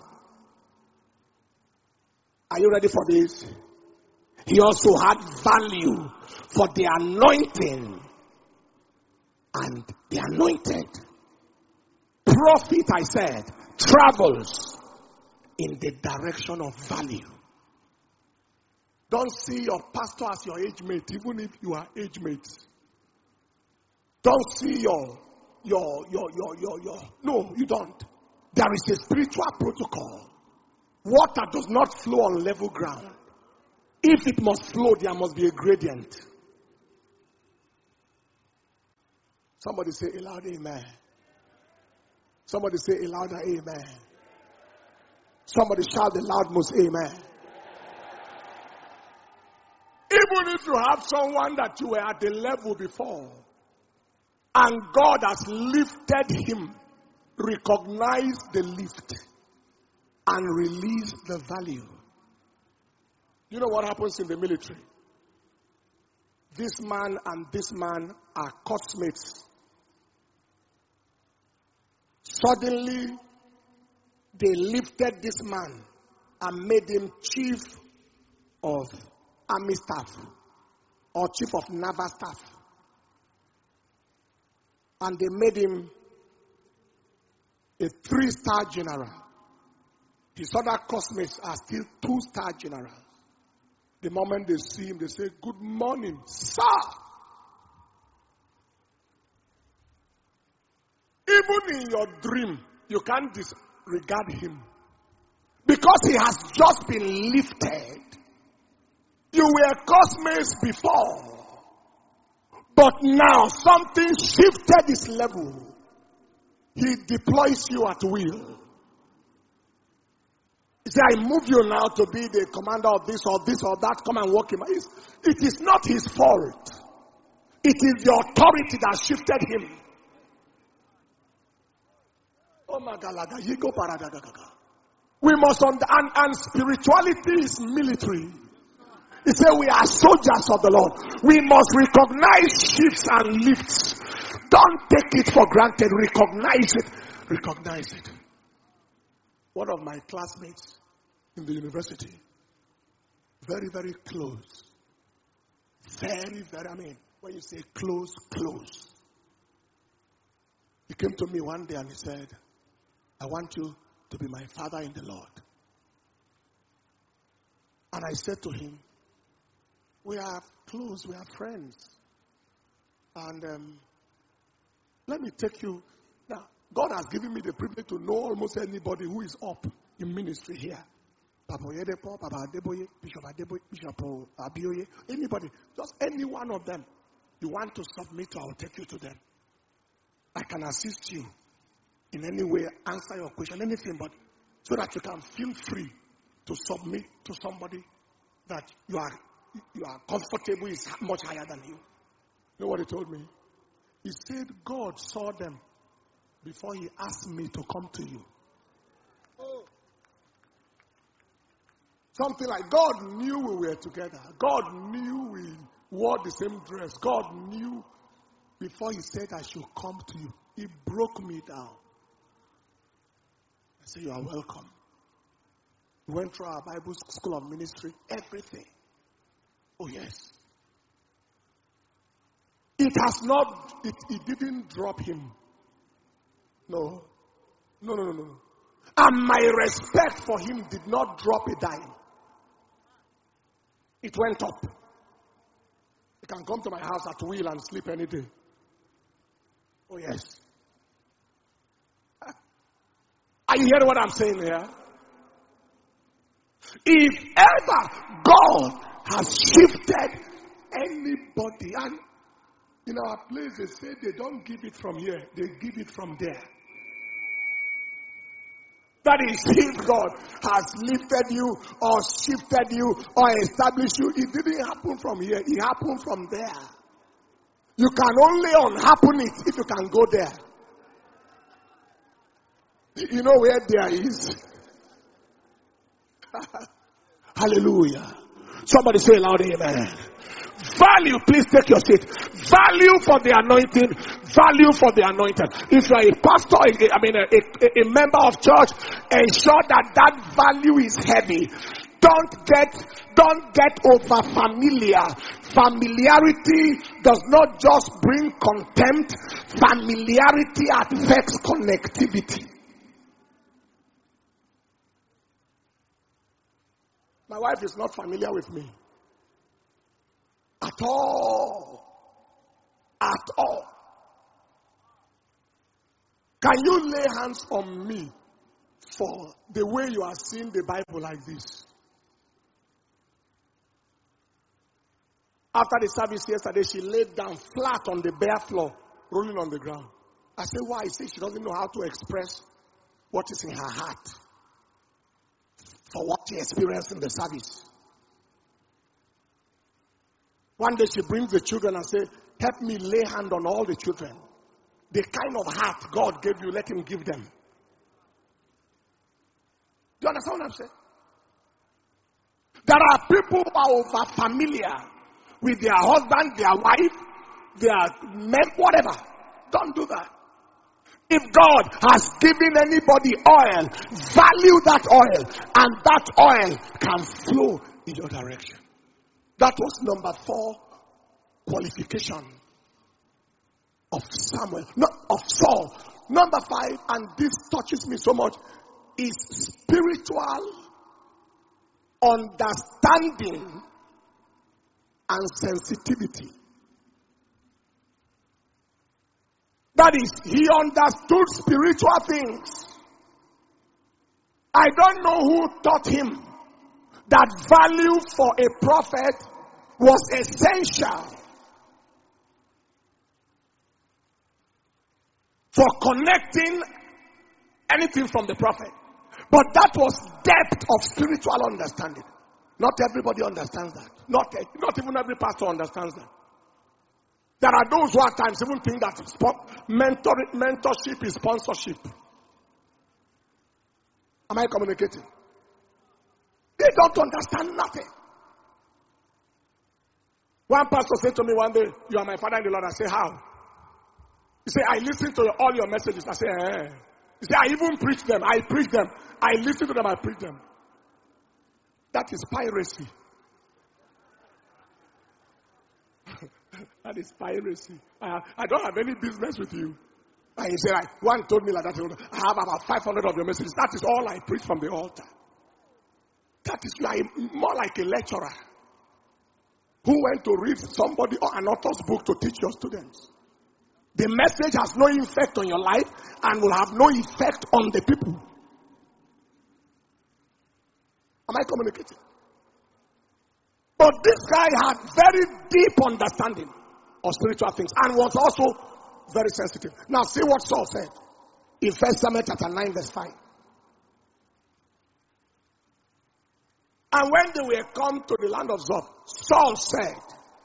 Speaker 1: Are you ready for this? He also had value for the anointing and the anointed. Prophet, I said, travels in the direction of value. Don't see your pastor as your age mate, even if you are age mates. Don't see your, your, your, your, your, your, no, you don't. There is a spiritual protocol. Water does not flow on level ground. If it must flow, there must be a gradient. Somebody say a louder amen. Somebody say a louder amen. Somebody shout the loud most amen. Even if you have someone that you were at the level before, and God has lifted him, recognize the lift and release the value. You know what happens in the military? This man and this man are classmates. Suddenly, they lifted this man and made him chief of army staff or chief of naval staff. And they made him a three-star general. His other classmates are still two-star generals. The moment they see him, they say, "Good morning, sir." Even in your dream, you can't disregard him. Because he has just been lifted. You were classmates before. But now something shifted his level. He deploys you at will. He said, "I move you now to be the commander of this or this or that. Come and work him." It is not his fault. It is the authority that shifted him. Oh my God, you go paradagaga. We must understand, and spirituality is military. He said we are soldiers of the Lord. We must recognize shifts and lifts. Don't take it for granted. Recognize it. Recognize it. One of my classmates in the university, very, very close. Very, very, I mean, when you say close, close. He came to me one day and he said, "I want you to be my father in the Lord." And I said to him, "We are close, we are friends. And um, Let me take you. Now, God has given me the privilege to know almost anybody who is up in ministry here. Papa Oyedepo, Papa Adeboye, Bishop Adeboye, Bishop Abioye, anybody, just any one of them. You want to submit to, I will take you to them. I can assist you in any way, answer your question, anything, but so that you can feel free to submit to somebody that you are you are comfortable is much higher than you. You know what he told me? He said God saw them before he asked me to come to you. Oh. Something like God knew we were together. God knew we wore the same dress. God knew before he said I should come to you. He broke me down. I said, you are welcome. We went through our Bible school of ministry, everything. Oh yes. It has not, it, it didn't drop him. No. No, no, no, no. And my respect for him did not drop a dime. It went up. You can come to my house at will and sleep any day. Oh yes. Are you hearing what I'm saying here? If ever God has shifted anybody, and in our place they say they don't give it from here, they give it from there. That is, if God has lifted you or shifted you or established you, it didn't happen from here, it happened from there. You can only unhappen it if you can go there. You know where there is? Hallelujah. Somebody say loud amen. Value, please take your seat. Value for the anointing. Value for the anointed. If you are a pastor, I mean a, a, a member of church, ensure that that value is heavy. Don't get, don't get over familiar. Familiarity does not just bring contempt. Familiarity affects connectivity. My wife is not familiar with me. At all. At all. Can you lay hands on me for the way you are seeing the Bible like this? After the service yesterday, she laid down flat on the bare floor, rolling on the ground. I said, why? She said she doesn't know how to express what is in her heart for what she experienced in the service. One day she brings the children and says, help me lay hand on all the children. The kind of heart God gave you, let him give them. Do you understand what I'm saying? There are people who are over familiar with their husband, their wife, their men, whatever. Don't do that. If God has given anybody oil, value that oil, and that oil can flow in your direction. That was number four qualification of Samuel, not of Saul. Number five, and this touches me so much, is spiritual understanding and sensitivity. That is, he understood spiritual things. I don't know who taught him that value for a prophet was essential for connecting anything from the prophet. But that was depth of spiritual understanding. Not everybody understands that. Not, not even every pastor understands that. There are those who at times even think that mentor, mentorship is sponsorship. Am I communicating? They don't understand nothing. One pastor said to me one day, you are my father in the Lord. I say, how? He said, I listen to all your messages. I say, eh. He said, I even preach them. I preach them. I listen to them. I preach them. That is piracy. That is piracy. I, I don't have any business with you. And he said, one told me like that. I have about five hundred of your messages. That is all I preach from the altar. That is like more like a lecturer who went to read somebody or an author's book to teach your students. The message has no effect on your life and will have no effect on the people. Am I communicating? But this guy had very deep understanding of spiritual things and was also very sensitive. Now see what Saul said in First Samuel chapter nine verse five. And when they were come to the land of Zoph, Saul said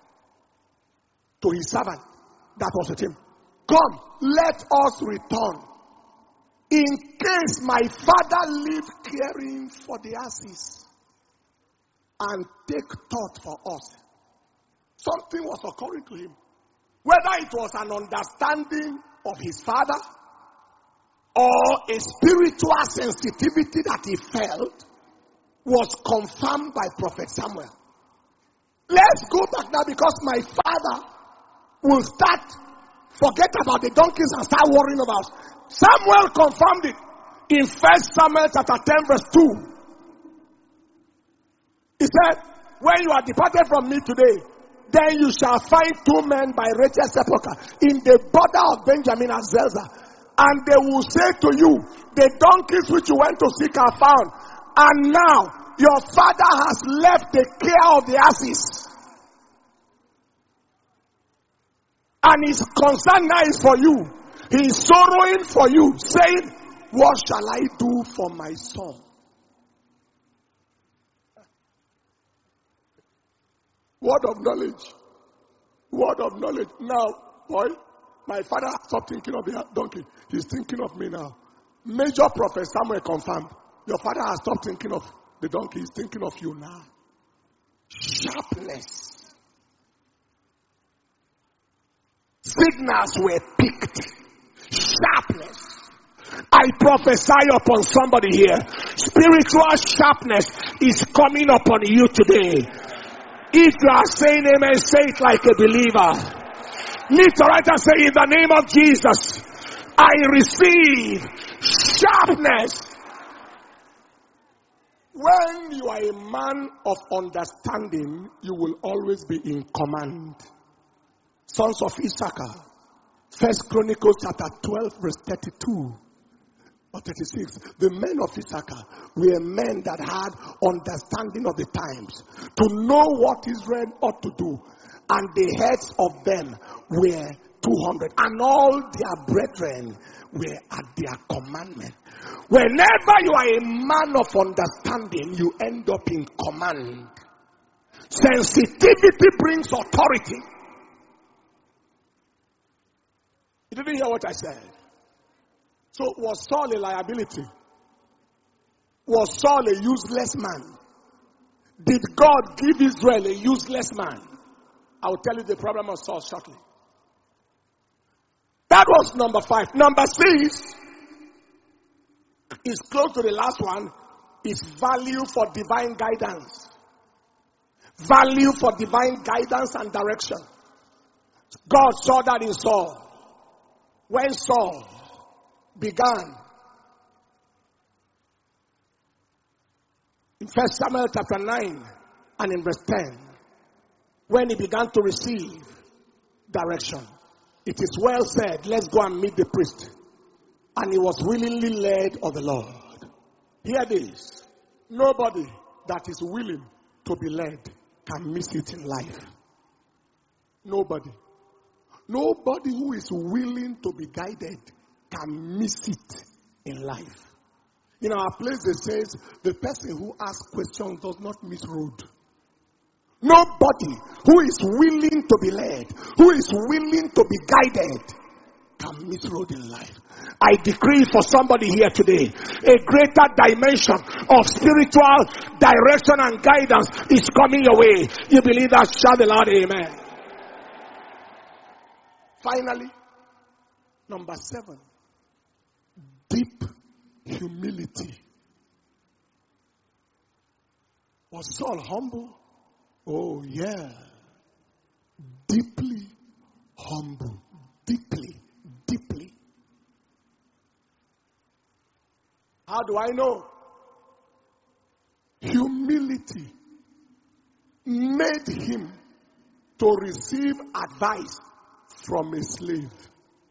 Speaker 1: to his servant that was with him, "Come, let us return, in case my father live caring for the asses, and take thought for us." Something was occurring to him. Whether it was an understanding of his father or a spiritual sensitivity that he felt was confirmed by Prophet Samuel. Let's go back now, because my father will start, forget about the donkeys and start worrying about. Samuel confirmed it in First Samuel chapter ten verse two. He said, "When you are departed from me today, then you shall find two men by Rachel's sepulchre in the border of Benjamin and Zelzah. And they will say to you, the donkeys which you went to seek are found. And now your father has left the care of the asses. And his concern now is for you. He is sorrowing for you, saying, what shall I do for my son?" Word of knowledge. Word of knowledge. Now, boy, my father stopped thinking of the donkey. He's thinking of me now. Major Prophet Samuel confirmed. Your father has stopped thinking of the donkey. He's thinking of you now. Sharpness. Signals were picked. Sharpness. I prophesy upon somebody here. Spiritual sharpness is coming upon you today. If you are saying amen, say it like a believer. Lift your right and say, in the name of Jesus, I receive sharpness. When you are a man of understanding, you will always be in command. Sons of Issachar, First Chronicles chapter twelve, verse thirty-two or thirty-six. The men of Issachar were men that had understanding of the times, to know what Israel ought to do. And the heads of them were two hundred. And all their brethren were at their commandment. Whenever you are a man of understanding, you end up in command. Sensitivity brings authority. You didn't hear what I said. So was Saul a liability? Was Saul a useless man? Did God give Israel a useless man? I will tell you the problem of Saul shortly. That was number five. Number six is close to the last one, is value for divine guidance. Value for divine guidance and direction. God saw that in Saul. When Saul began in First Samuel chapter nine and in verse ten, when he began to receive direction, it is well said, let's go and meet the priest. And he was willingly led of the Lord. Hear this. Nobody that is willing to be led can miss it in life. Nobody. Nobody who is willing to be guided can miss it in life. In our place, it says, the person who asks questions does not miss road. Nobody who is willing to be led, who is willing to be guided, can miss road in life. I decree for somebody here today, a greater dimension of spiritual direction and guidance is coming your way. You believe that? Shout the Lord, amen. Finally, number seven, deep humility. Was Saul humble? Oh yeah. Deeply humble. Deeply, deeply. How do I know? Humility made him to receive advice from a slave.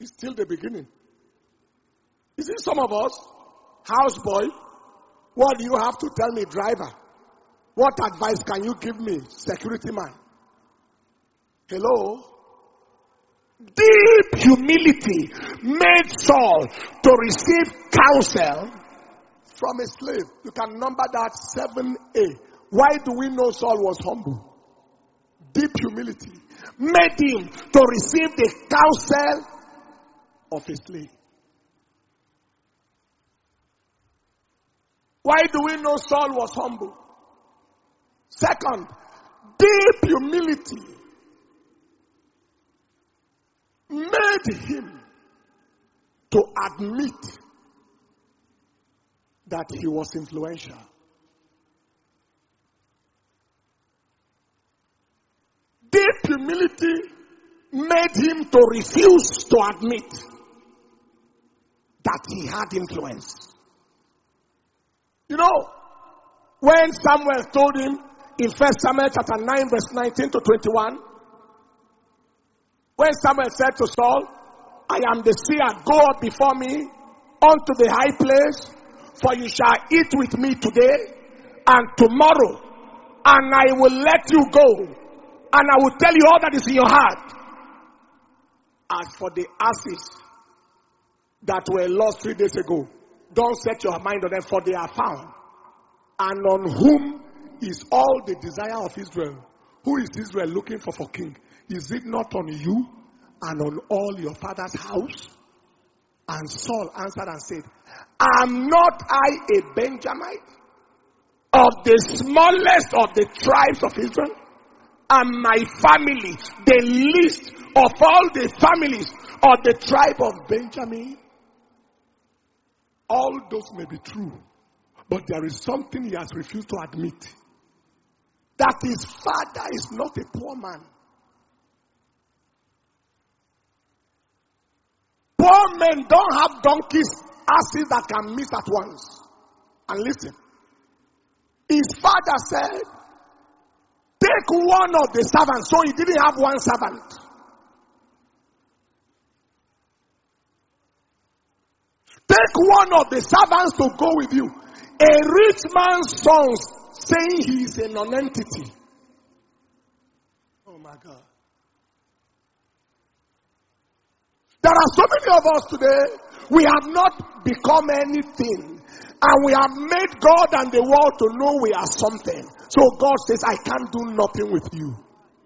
Speaker 1: It's still the beginning. You see, some of us, houseboy, what do you have to tell me, driver? What advice can you give me, security man? Hello? Deep humility made Saul to receive counsel from a slave. You can number that seven A. Why do we know Saul was humble? Deep humility made him to receive the counsel of a slave. Why do we know Saul was humble? Second, deep humility made him to admit that he was influential. Deep humility made him to refuse to admit that he had influence. You know, when Samuel told him in First Samuel chapter nine verse nineteen to twenty-one, when Samuel said to Saul, I am the seer, go up before me unto the high place, for you shall eat with me today and tomorrow, and I will let you go, and I will tell you all that is in your heart. As for the asses that were lost three days ago, don't set your mind on them, for they are found. And on whom is all the desire of Israel? Who is Israel looking for for king? Is it not on you and on all your father's house? And Saul answered and said, am not I a Benjamite, of the smallest of the tribes of Israel? And my family the least of all the families of the tribe of Benjamin? All those may be true, but there is something he has refused to admit. That his father is not a poor man. Poor men don't have donkeys, asses that can miss at once. And listen, his father said, take one of the servants. So he didn't have one servant. Take one of the servants to go with you. A rich man's son saying he is a non-entity. Oh my God. There are so many of us today, we have not become anything. And we have made God and the world to know we are something. So God says, I can't do nothing with you.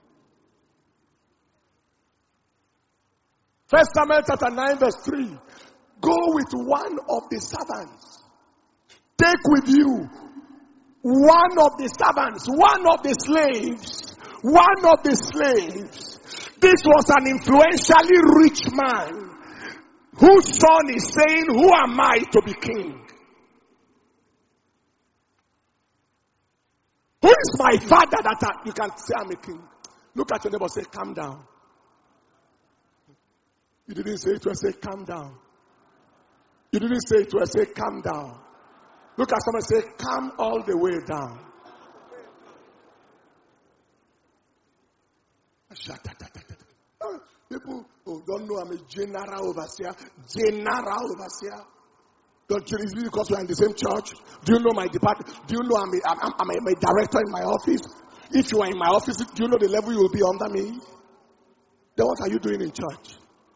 Speaker 1: First Samuel chapter nine verse three. Go with one of the servants. Take with you one of the servants, one of the slaves, one of the slaves. This was an influentially rich man whose son is saying, who am I to be king? Who is my father that I, you can say I'm a king? Look at your neighbor, say, calm down. You didn't say it to her, say, calm down. You didn't say it to her, say, calm down. Look at someone, say, calm all the way down. People who don't know I'm a general overseer. General overseer. Don't you, is it because we're in the same church? Do you know my department? Do you know I'm a, I'm, I'm a, I'm a director in my office? If you are in my office, do you know the level you will be under me? Then what are you doing in church?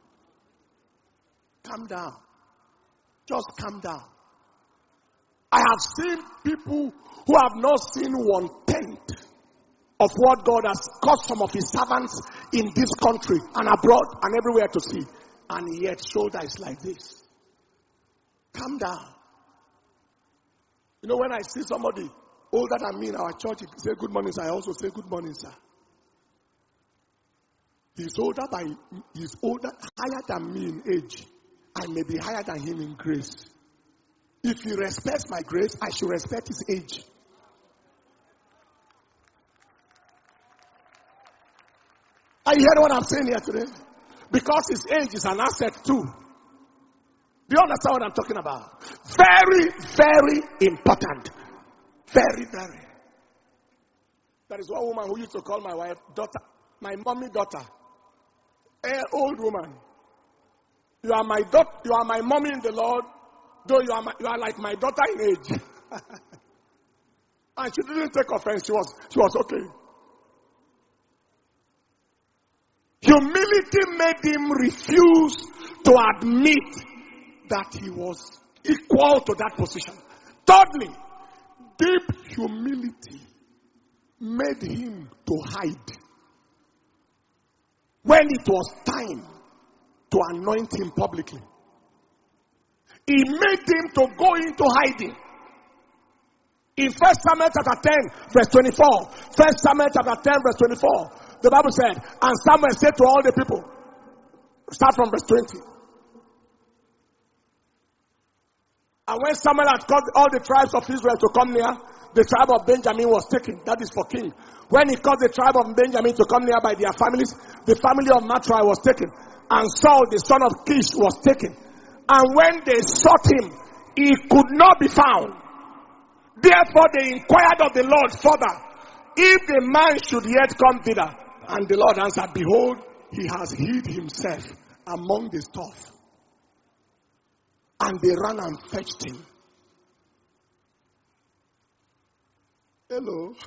Speaker 1: Calm down. Just calm down. I have seen people who have not seen one tenth of what God has caused some of his servants in this country and abroad and everywhere to see. And yet shoulder is like this. Calm down. You know, when I see somebody older than me in our church, he say good morning, sir. I also say good morning, sir. He's older by he's older, higher than me in age. I may be higher than him in grace. If he respects my grace, I should respect his age. Are you hearing what I'm saying here today? Because his age is an asset too. Do you understand what I'm talking about? Very, very important. Very, very. There is one woman who used to call my wife daughter, my mommy daughter. An old woman. You are my daughter, you are my mommy in the Lord, though you are my, you are like my daughter in age. And she didn't take offense. She was she was okay. Humility made him refuse to admit that he was equal to that position. Thirdly, deep humility made him to hide when it was time to anoint him publicly. He made him to go into hiding. In First Samuel chapter ten, verse twenty-four. First Samuel chapter ten, verse twenty-four. The Bible said, and Samuel said to all the people, start from verse twenty. And when Samuel had called all the tribes of Israel to come near, the tribe of Benjamin was taken. That is for king. When he called the tribe of Benjamin to come near by their families, the family of Matri was taken. And Saul, the son of Kish, was taken. And when they sought him, he could not be found. Therefore they inquired of the Lord further, if the man should yet come thither. And the Lord answered, behold, he has hid himself among the stuff. And they ran and fetched him. Hello.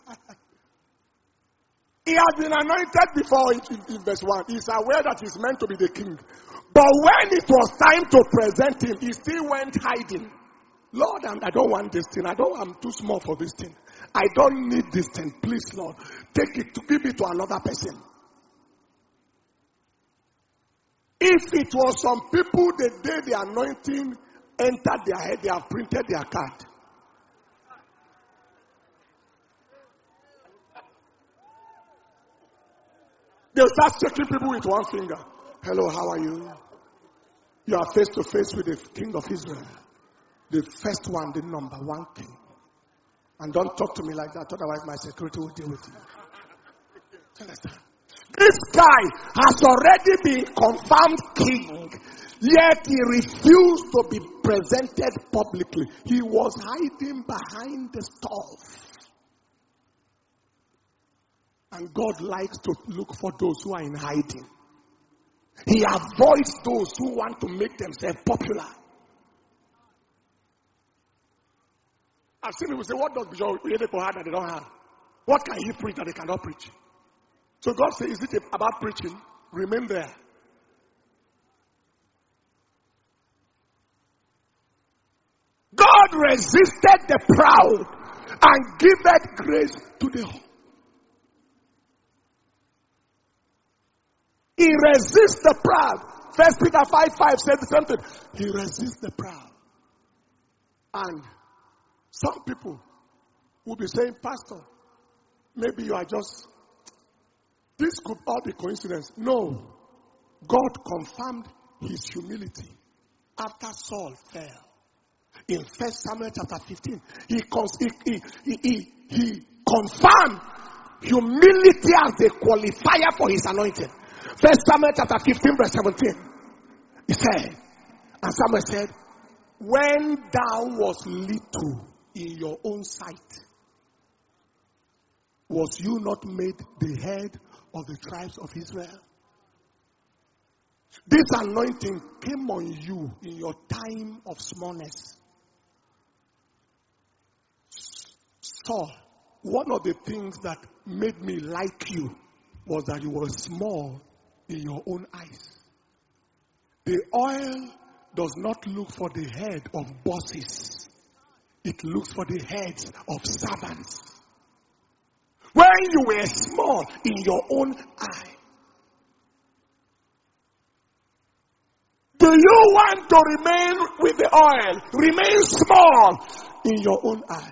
Speaker 1: He has been anointed before in, in verse one. He's aware that he's meant to be the king. But when it was time to present him, he still went hiding. Lord, I'm, I don't want this thing. I don't, I'm too small for this thing. I don't need this thing. Please, Lord, take it to give it to another person. If it was some people, the day the anointing entered their head, they have printed their card. They'll start checking people with one finger. Hello, how are you? You are face to face with the king of Israel. The first one, the number one king. And don't talk to me like that, otherwise my security will deal with you. Understand? This guy has already been confirmed king, yet he refused to be presented publicly. He was hiding behind the stuff. And God likes to look for those who are in hiding. He avoids those who want to make themselves popular. I've seen people say, what does Bishop Oyedepo have that they don't have? What can he preach that they cannot preach? So God says, is it about preaching? Remain there. God resisted the proud and giveth grace to the humble. He resists the proud. First Peter five five says the same thing. He resists the proud. And some people will be saying, Pastor, maybe you are just, this could all be coincidence. No. God confirmed his humility after Saul fell. In First Samuel chapter fifteen, he, he, he, he, he confirmed humility as the qualifier for his anointing. First Samuel chapter fifteen, verse seventeen. He said, and Samuel said, when thou was little in your own sight, was you not made the head of the tribes of Israel? This anointing came on you in your time of smallness. Saul, one of the things that made me like you was that you were small in your own eyes. The oil does not look for the head of bosses. It looks for the heads of servants. When you were small in your own eye, do you want to remain with the oil? Remain small in your own eyes.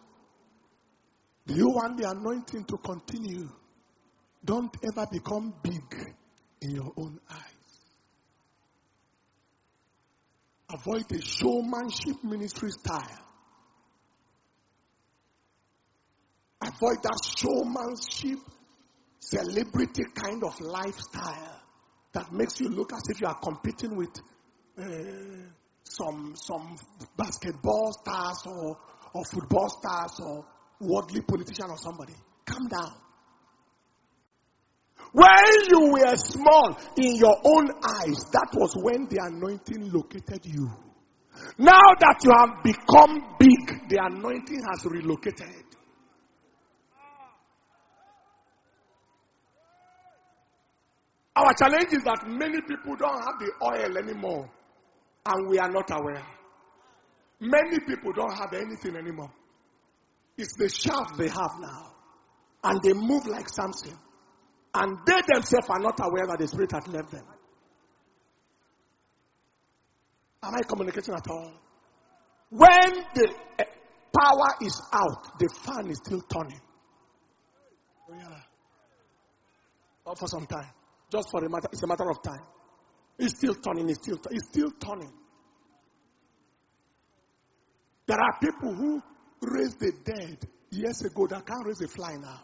Speaker 1: Do you want the anointing to continue? Don't ever become big in your own eyes. Avoid the showmanship ministry style. Avoid that showmanship, celebrity kind of lifestyle that makes you look as if you are competing with uh, some some basketball stars or, or football stars or worldly politician or somebody. Calm down. When you were small in your own eyes, that was when the anointing located you. Now that you have become big, the anointing has relocated. Our challenge is that many people don't have the oil anymore, and we are not aware. Many people don't have anything anymore. It's the shaft they have now. And they move like Samson. And they themselves are not aware that the Spirit has left them. Am I communicating at all? When the uh, power is out, the fan is still turning. Oh, yeah. Not for some time. Just for a matter, it's a matter of time. It's still turning, it's still, it's still turning. There are people who raised the dead years ago that can't raise a fly now.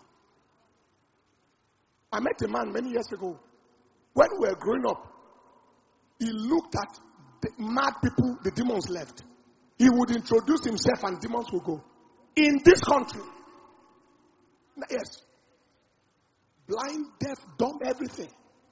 Speaker 1: I met a man many years ago. When we were growing up, he looked at the mad people, the demons left. He would introduce himself and demons would go. In this country. Yes. Blind, deaf, dumb, everything.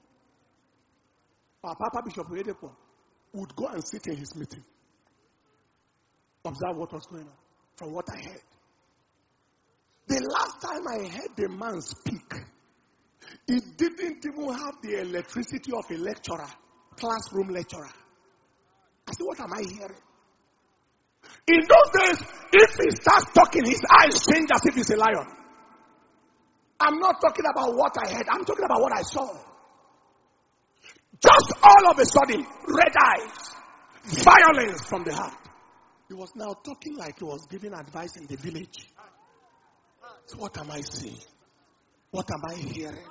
Speaker 1: Our Papa Bishop Oyedepo would go and sit in his meeting. Observe what was going on. From what I heard. The last time I heard the man speak, he didn't even have the electricity of a lecturer, classroom lecturer. I said, what am I hearing? In those days, if he starts talking, his eyes change as if he's a lion. I'm not talking about what I heard. I'm talking about what I saw. Just all of a sudden, red eyes, violence from the heart. He was now talking like he was giving advice in the village. So what am I seeing? What am I hearing?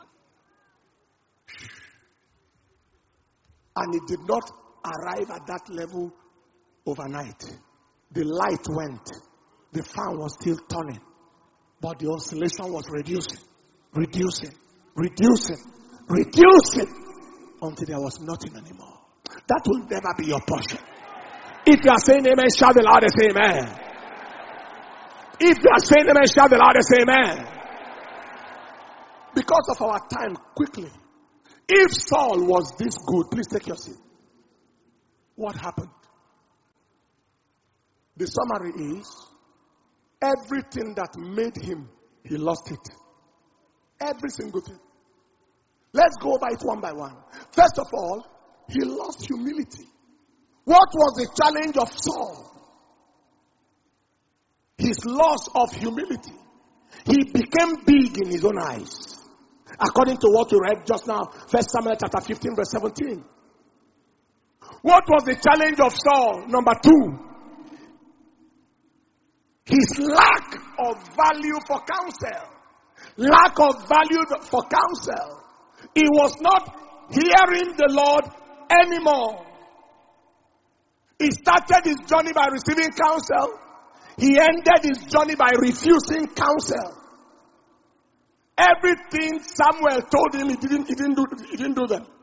Speaker 1: And it did not arrive at that level overnight. The light went. The fan was still turning. But the oscillation was reducing, reducing, reducing, reducing until there was nothing anymore. That will never be your portion. If you are saying amen, shout the loudest amen. If you are saying amen, shout the loudest amen. Because of our time, quickly. If Saul was this good, please take your seat. What happened? The summary is, everything that made him, he lost it. Every single thing. Let's go by it one by one. First of all, he lost humility. What was the challenge of Saul? His loss of humility. He became big in his own eyes. According to what we read just now, First Samuel chapter fifteen, verse seventeen. What was the challenge of Saul? Number two. His lack of value for counsel. Lack of value for counsel. He was not hearing the Lord anymore. He started his journey by receiving counsel. He ended his journey by refusing counsel. Everything Samuel told him, he didn't, he didn't do, he didn't do them.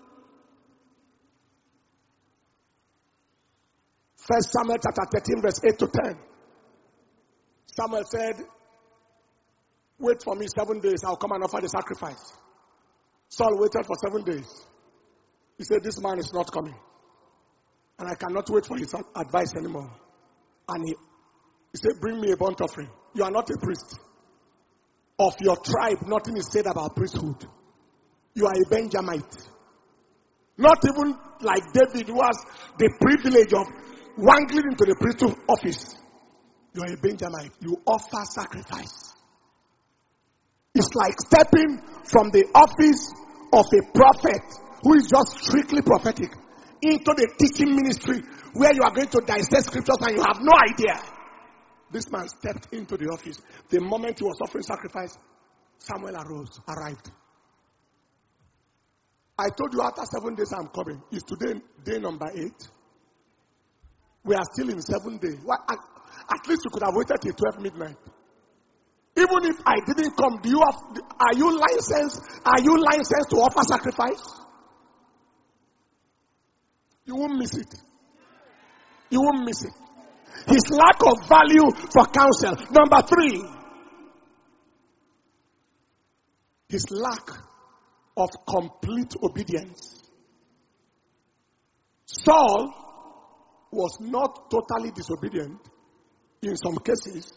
Speaker 1: First Samuel chapter thirteen, verse eight to ten. Samuel said, wait for me seven days, I'll come and offer the sacrifice. Saul waited for seven days. He said, this man is not coming. And I cannot wait for his advice anymore. And he, he said, bring me a burnt offering. You are not a priest. Of your tribe, nothing is said about priesthood. You are a Benjamite. Not even like David, who has the privilege of wangling into the priesthood office. You are a Benjamite. You offer sacrifice. It's like stepping from the office of a prophet who is just strictly prophetic into the teaching ministry where you are going to dissect scriptures and you have no idea. This man stepped into the office. The moment he was offering sacrifice, Samuel arose, arrived. I told you after seven days I'm coming. Is today day number eight? We are still in seven days. Why? At, at least you could have waited till twelve midnight. Even if I didn't come, do you have? Are you licensed? Are you licensed to offer sacrifice? You won't miss it. You won't miss it. His lack of value for counsel. Number three, his lack of complete obedience. Saul was not totally disobedient. In some cases,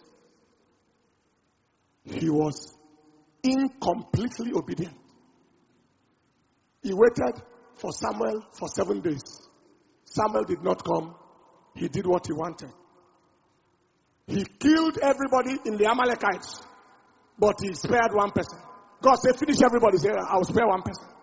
Speaker 1: he was incompletely obedient. He waited for Samuel for seven days. Samuel did not come. He did what he wanted. He killed everybody in the Amalekites, but he spared one person. God said, finish everybody. He said, I will spare one person.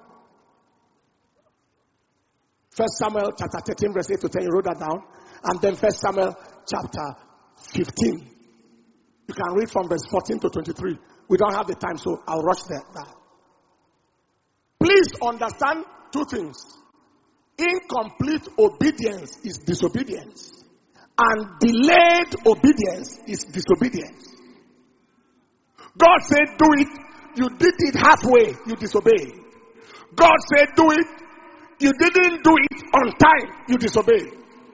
Speaker 1: First Samuel chapter thirteen, verse eight to ten, you wrote that down. And then First Samuel chapter fifteen. You can read from verse fourteen to twenty-three. We don't have the time, so I'll rush there. That. Please understand two things. Incomplete obedience is disobedience. And delayed obedience is disobedience. God said, do it. You did it halfway. You disobeyed. God said, do it. You didn't do it on time. You disobeyed.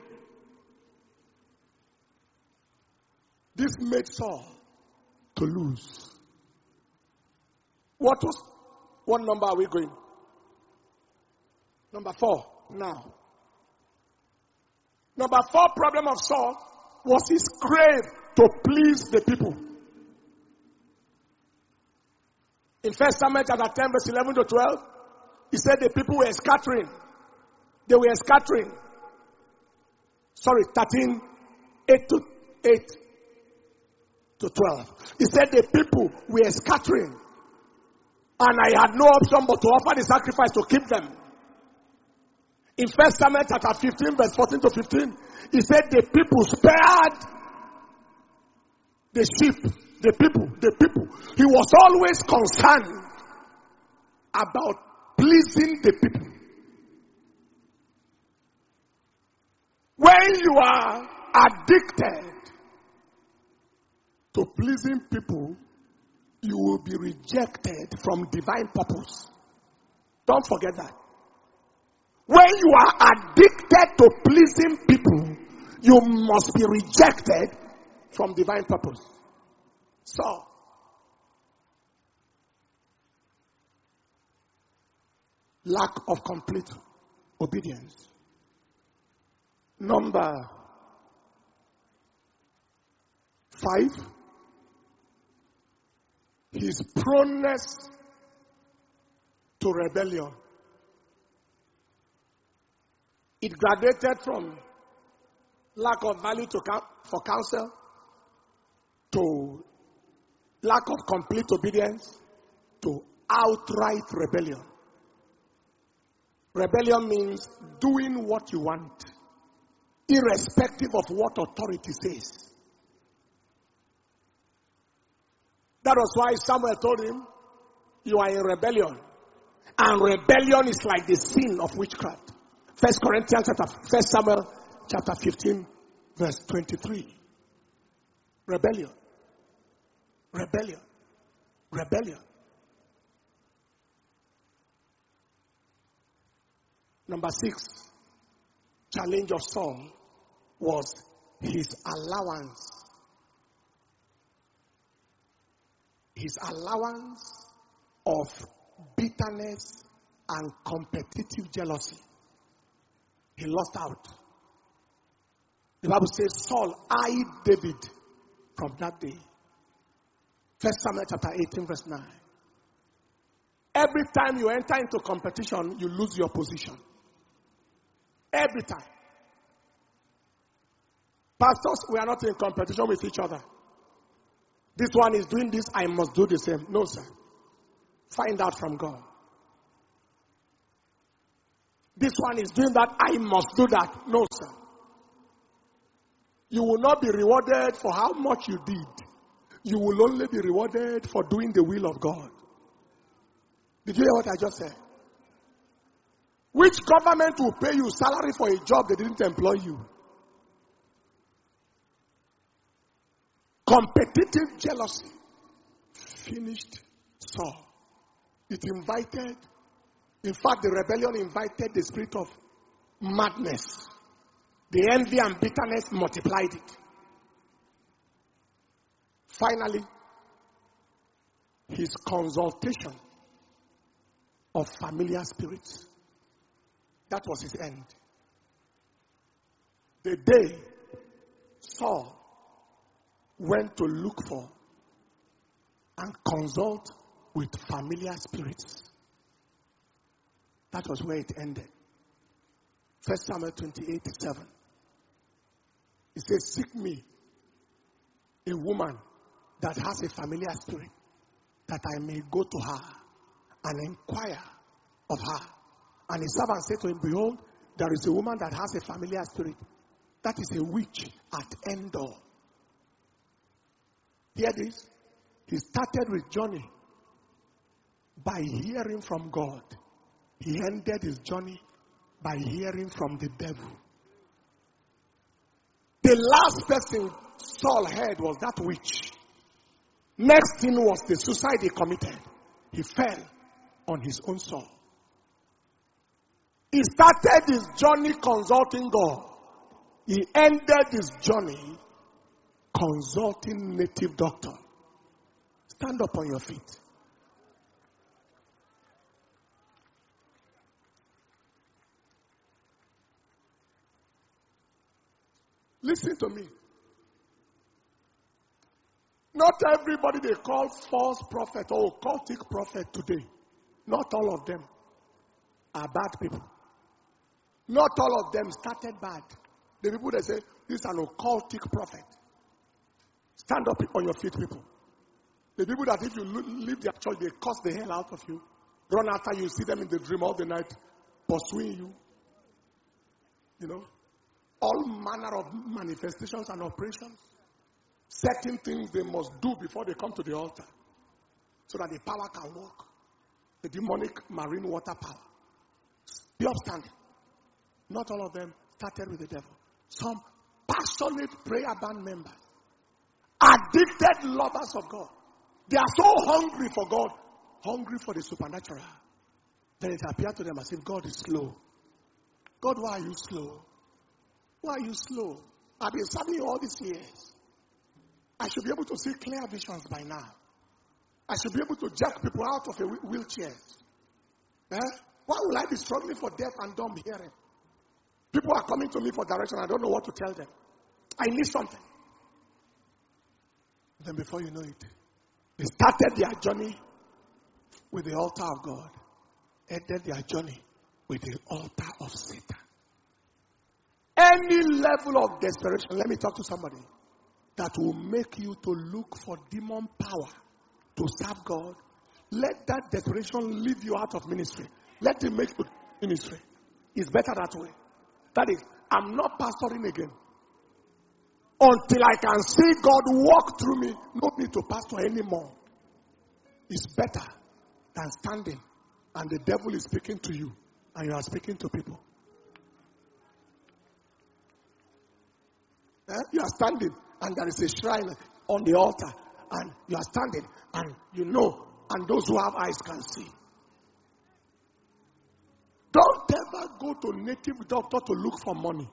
Speaker 1: This made Saul to lose. What was, what number are we going? Number four. Now. Number four problem of Saul was his crave to please the people. In First Samuel chapter ten, verse eleven to twelve, he said the people were scattering. They were scattering. Sorry, thirteen, eight to eight to twelve. He said the people were scattering. And I had no option but to offer the sacrifice to keep them. In First Samuel chapter fifteen, verse fourteen to fifteen, he said the people spared the sheep, the people, the people. He was always concerned about pleasing the people. When you are addicted to pleasing people, you will be rejected from divine purpose. Don't forget that. When you are addicted to pleasing people, you must be rejected from divine purpose. So, lack of complete obedience. Number five, his proneness to rebellion. It graduated from lack of value to, for counsel to lack of complete obedience to outright rebellion. Rebellion means doing what you want, irrespective of what authority says. That was why Samuel told him, you are in rebellion. And rebellion is like the sin of witchcraft. First Corinthians chapter, First Samuel chapter fifteen, verse twenty-three. Rebellion. Rebellion. Rebellion. Number six, challenge of Saul was his allowance. His allowance of bitterness and competitive jealousy. He lost out. The Bible says Saul eyed David from that day. First Samuel chapter eighteen, verse nine. Every time you enter into competition, you lose your position. Every time. Pastors, we are not in competition with each other. This one is doing this, I must do the same. No, sir. Find out from God. This one is doing that, I must do that. No, sir. You will not be rewarded for how much you did. You will only be rewarded for doing the will of God. Did you hear what I just said? Which government will pay you salary for a job they didn't employ you? Competitive jealousy finished Saul. It invited, in fact, the rebellion invited the spirit of madness. The envy and bitterness multiplied it. Finally, his consultation of familiar spirits. That was his end. The day Saul went to look for and consult with familiar spirits, that was where it ended. First Samuel twenty-eight seven. It says, seek me, a woman that has a familiar spirit, that I may go to her and inquire of her. And his servant said to him, behold, there is a woman that has a familiar spirit. That is a witch at Endor. Hear this? He started with journey by hearing from God. He ended his journey by hearing from the devil. The last person Saul heard was that witch. Next thing was the suicide he committed. He fell on his own soul. He started his journey consulting God. He ended his journey consulting native doctor. Stand up on your feet. Listen to me. Not everybody they call false prophet or occultic prophet today, not all of them are bad people. Not all of them started bad. The people that say, this is an occultic prophet. Stand up on your feet, people. The people that if you leave their church, they curse the hell out of you. Run after you, see them in the dream all the night, pursuing you. You know? All manner of manifestations and operations. Certain things they must do before they come to the altar. So that the power can work. The demonic marine water power. Be upstanding. Not all of them started with the devil. Some passionate prayer band members. Addicted lovers of God. They are so hungry for God. Hungry for the supernatural. Then it appeared to them as if God is slow. God, why are you slow? Why are you slow? I've been serving you all these years. I should be able to see clear visions by now. I should be able to jack people out of a wheelchair. Eh? Why will I be struggling for deaf and dumb hearing? People are coming to me for direction. I don't know what to tell them. I need something. Then before you know it, they started their journey with the altar of God. Ended their journey with the altar of Satan. Any level of desperation, let me talk to somebody, that will make you to look for demon power to serve God, let that desperation leave you out of ministry. Let it make you ministry. It's better that way. That is, I'm not pastoring again. Until I can see God walk through me, no need to pastor anymore. It's better than standing and the devil is speaking to you and you are speaking to people. Eh? You are standing and there is a shrine on the altar and you are standing and you know, and those who have eyes can see. Don't ever go to native doctor to look for money.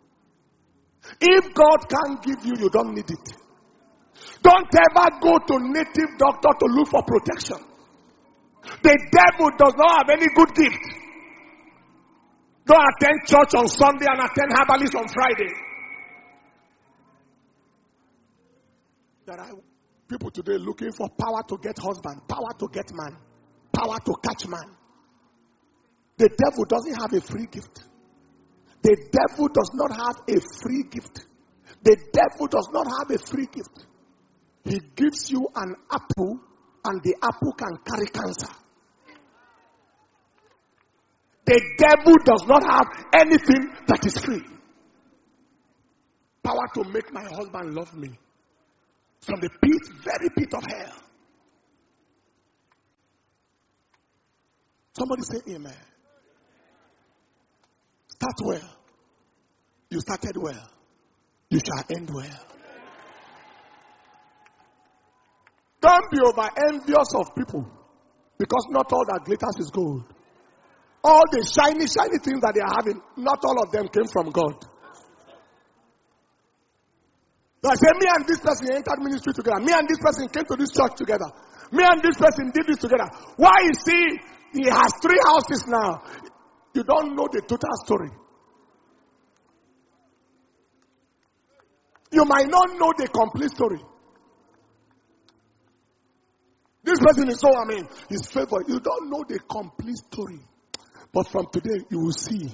Speaker 1: If God can't give you, you don't need it. Don't ever go to native doctor to look for protection. The devil does not have any good gift. Don't attend church on Sunday and attend herbalist on Friday. There are people today looking for power to get husband, power to get man, power to catch man. The devil doesn't have a free gift. The devil does not have a free gift. The devil does not have a free gift. He gives you an apple and the apple can carry cancer. The devil does not have anything that is free. Power to make my husband love me. From the pit, very pit of hell. Somebody say amen. Start well. You started well. You shall end well. Don't be over envious of people. Because not all that glitters is gold. All the shiny, shiny things that they are having, not all of them came from God. So I say, me and this person entered ministry together. Me and this person came to this church together. Me and this person did this together. Why is he he has three houses now. You don't know the total story. You might not know the complete story. This person is so, I mean, he's favored. You don't know the complete story. But from today, you will see.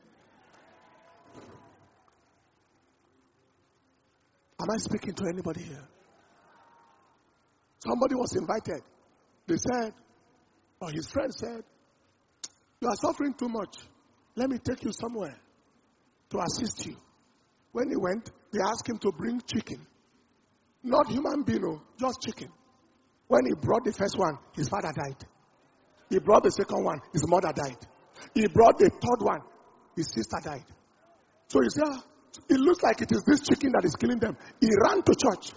Speaker 1: Am I speaking to anybody here? Somebody was invited. They said, or his friend said, you are suffering too much. Let me take you somewhere to assist you. When he went, they asked him to bring chicken. Not human being, just chicken. When he brought the first one, his father died. He brought the second one, his mother died. He brought the third one, his sister died. So he said, it looks like it is this chicken that is killing them. He ran to church.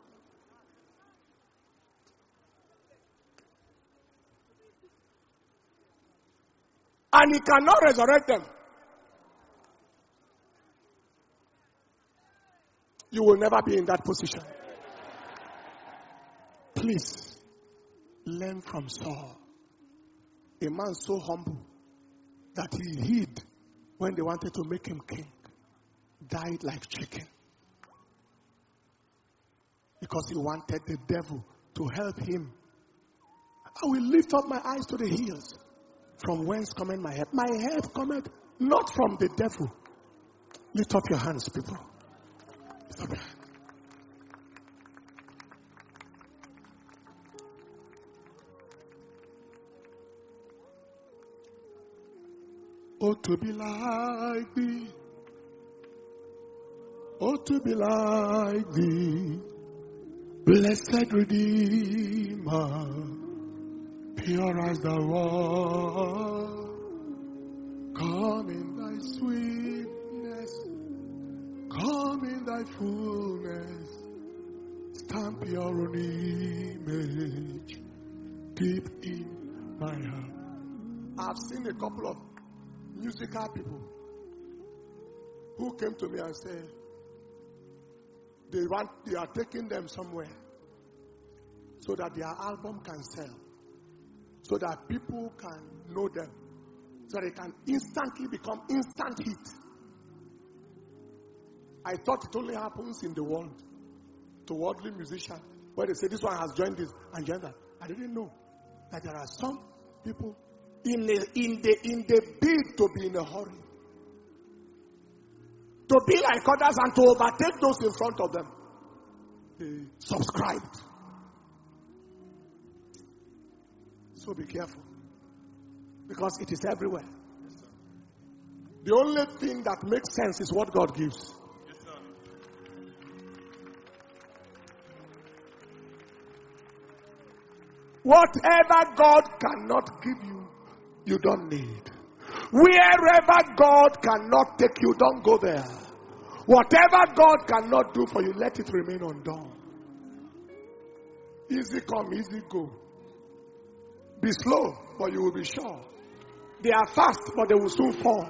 Speaker 1: And he cannot resurrect them. You will never be in that position. Please, learn from Saul. A man so humble that he hid when they wanted to make him king. Died like chicken. Because he wanted the devil to help him. I will lift up my eyes to the hills. From whence cometh my help? My help cometh not from the devil. Lift up your hands, people. Lift up your hands. Oh, to be like thee. Oh, to be like thee. Blessed Redeemer. Pure as the water, come in thy sweetness, come in thy fullness, stamp your own image deep in my heart. I've seen a couple of musical people who came to me and said they want they are taking them somewhere so that their album can sell. So that people can know them. So they can instantly become instant hit. I thought it only happens in the world. To worldly musicians. Where they say this one has joined this and joined that. I didn't know that there are some people in the, in the, in the bid to be in a hurry. To be like others and to overtake those in front of them. They subscribed. So be careful. Because it is everywhere. Yes, the only thing that makes sense is what God gives. Yes, sir. Whatever God cannot give you, you don't need. Wherever God cannot take you, don't go there. Whatever God cannot do for you, let it remain undone. Easy come, easy go. Be slow, but you will be sure. They are fast, but they will soon fall.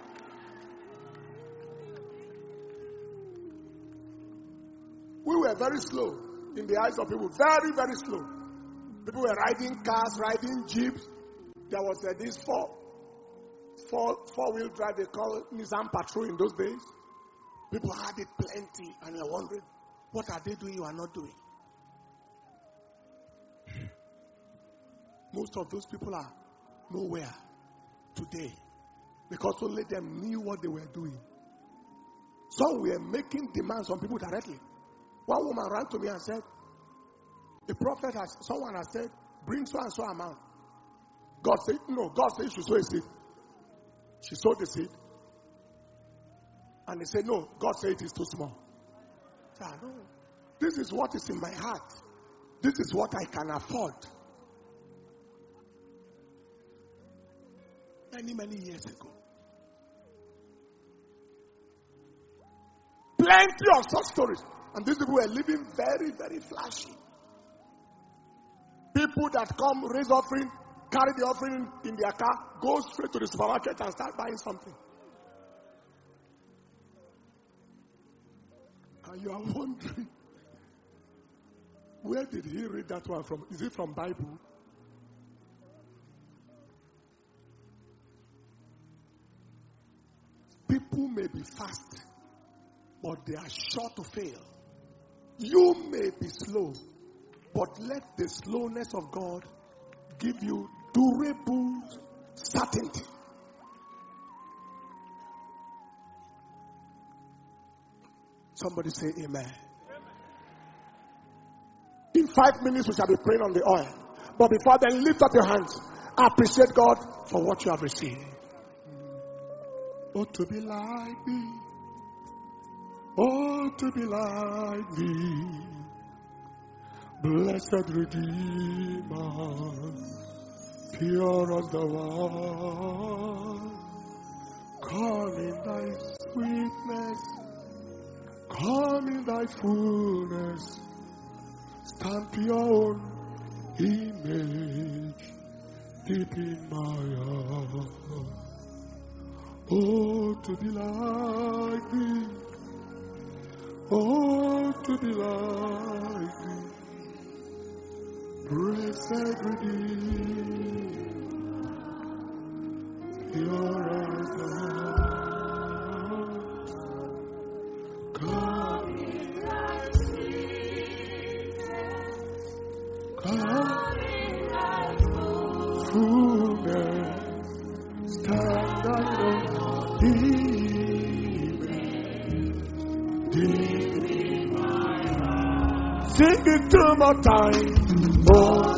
Speaker 1: We were very slow in the eyes of people. Very, very slow. People were riding cars, riding jeeps. There was uh, this four, four, four-wheel drive they call Nissan Patrol in those days. People had it plenty, and you're wondering, what are they doing you are not doing? Most of those people are nowhere today because only them knew what they were doing. Some were making demands on people directly. One woman ran to me and said, the prophet has, someone has said, bring so and so amount. God said, no, God said you should sow a seed. She sowed the seed. And they said, no, God said it is too small. I said, no, this is what is in my heart. This is what I can afford. Many, many years ago. Plenty of such stories. And these people were living very, very flashy. People that come, raise offering, carry the offering in their car, go straight to the supermarket and start buying something. And you are wondering, where did he read that one from? Is it from Bible? may be fast, but they are sure to fail. You may be slow, but let the slowness of God give you durable certainty. Somebody say amen. In five minutes we shall be praying on the oil. But before then, lift up your hands. Appreciate God for what you have received. Oh, to be like thee. Oh, to be like thee. Blessed Redeemer, pure as the wine. Come in thy sweetness. Come in thy fullness. Stamp your own image deep in my heart. Oh, to be like thee. Oh, to be like thee. Blessed Redeemer, pure as the wine. Come in thy sweetness. Come in thy fullness. Stand thy own image deep in my heart. Sing it two more times. Oh,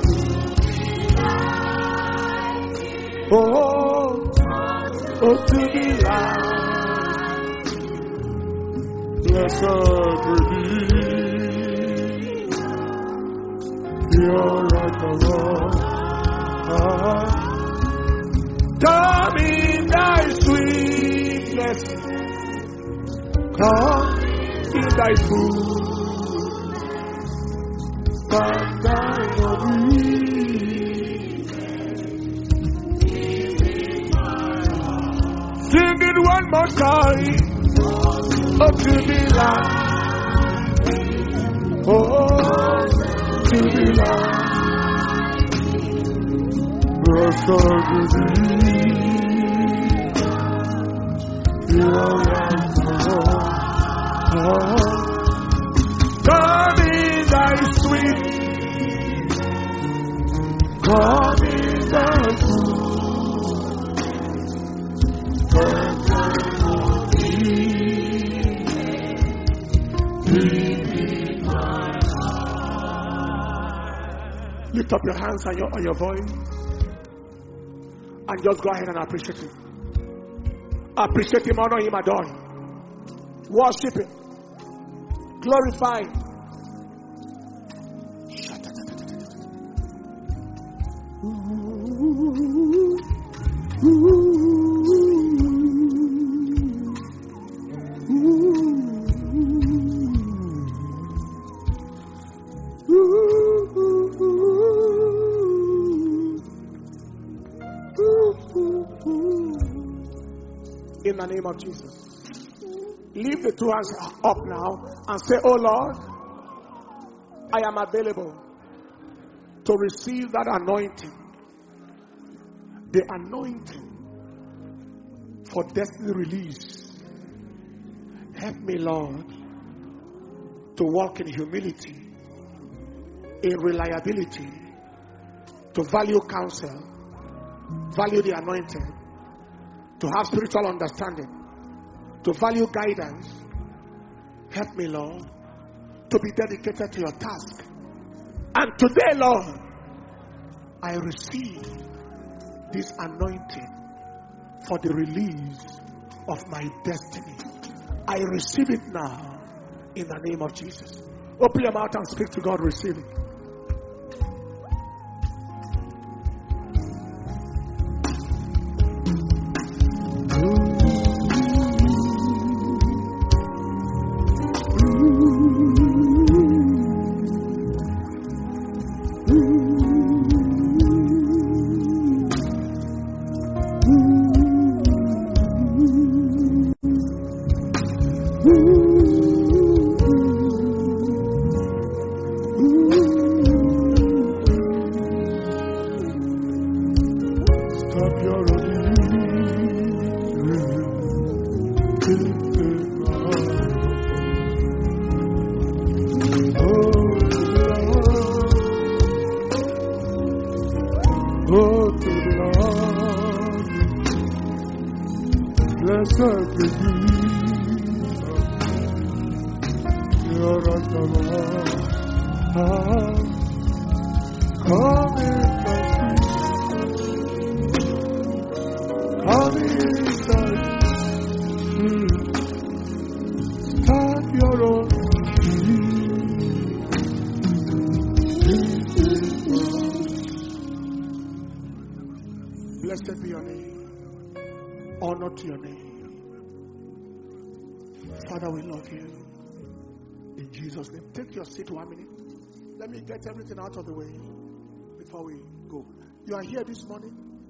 Speaker 1: oh, oh, to be like blessed Redeemer, pure like the Lord. Come in thy sweetness, come in thy food. Sing it one more time. Oh, to be like, oh, to be like, blessed Redeemer, pure as the Lord. Come in thy sweet. Come in thy food, come in my heart. Lift up your hands and your, and your voice and just go ahead and appreciate him. Appreciate him, honor him, adore him. Worship him. Glorify him. In the name of Jesus. Leave the two hands up now and say, oh Lord, I am available to receive that anointing. The anointing for destiny release. Help me, Lord, to walk in humility, in reliability, to value counsel, value the anointing, to have spiritual understanding, to value guidance. Help me, Lord, to be dedicated to your task. And today, Lord, I receive this anointing for the release of my destiny. I receive it now in the name of Jesus. Open your mouth and speak to God. Receive it. Ooh. Come in, come inside. Start your own. Blessed be your name. Honor to your name. Father, we love you. In Jesus' name. Take your seat one minute. Let me get everything out of the way before we go. You are here this morning,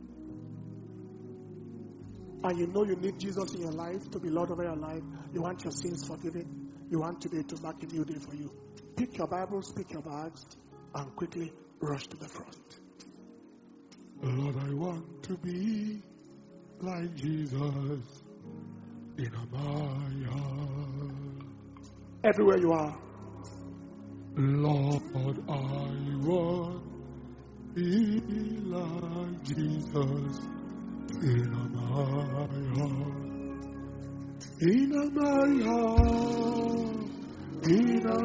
Speaker 1: and you know you need Jesus in your life to be Lord over your life. You want your sins forgiven. You want today to mark a new day for you. Pick your Bibles, pick your bags, and quickly rush to the front. Lord, I want to be like Jesus in my heart. Everywhere you are. Lord, I want to be like Jesus in my heart. In my heart. In my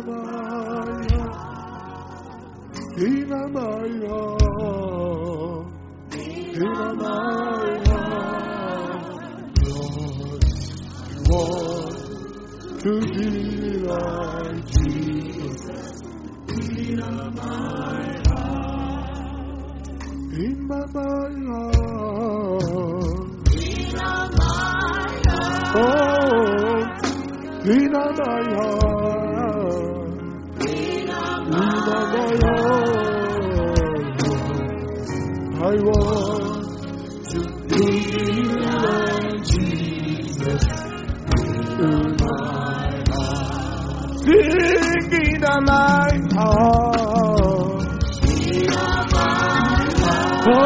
Speaker 1: heart. In my heart. In my heart. Lord, I want to be like Jesus in my heart. In my heart. In my heart. Oh, in my heart. In my heart. I want to be like Jesus in my heart. Sing in my heart. In my heart. Oh,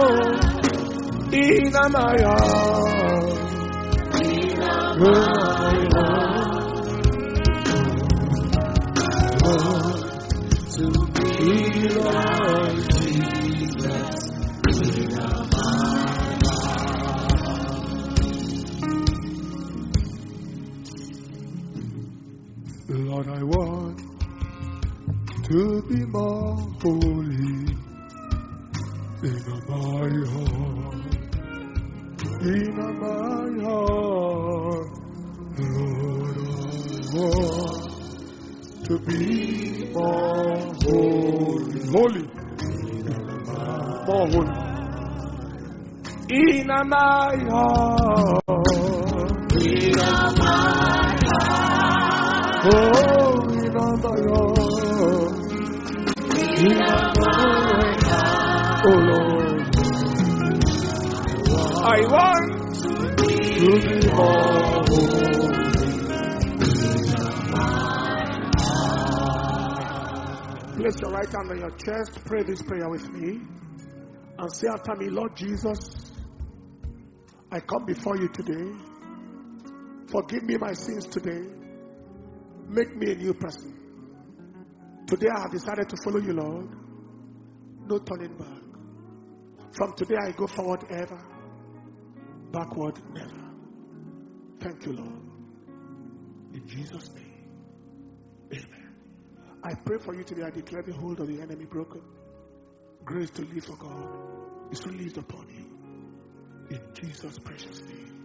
Speaker 1: in my heart. In my heart. To be like Jesus in my heart. Lord, I want to be more holy in my heart. In my heart, Lord, I want to be more holy. Holy. More holy. In my heart. In my heart. Oh, in my heart. In my heart. Oh, Lord. I want to be more holy. Place your right hand on your chest. Pray this prayer with me. And say after me, Lord Jesus, I come before you today. Forgive me my sins today. Make me a new person. Today I have decided to follow you, Lord. No turning back. From today I go forward ever. Backward never. Thank you, Lord. In Jesus' name. Amen. I pray for you today. I declare the hold of the enemy broken. Grace to live for God is released upon you. In Jesus' precious name.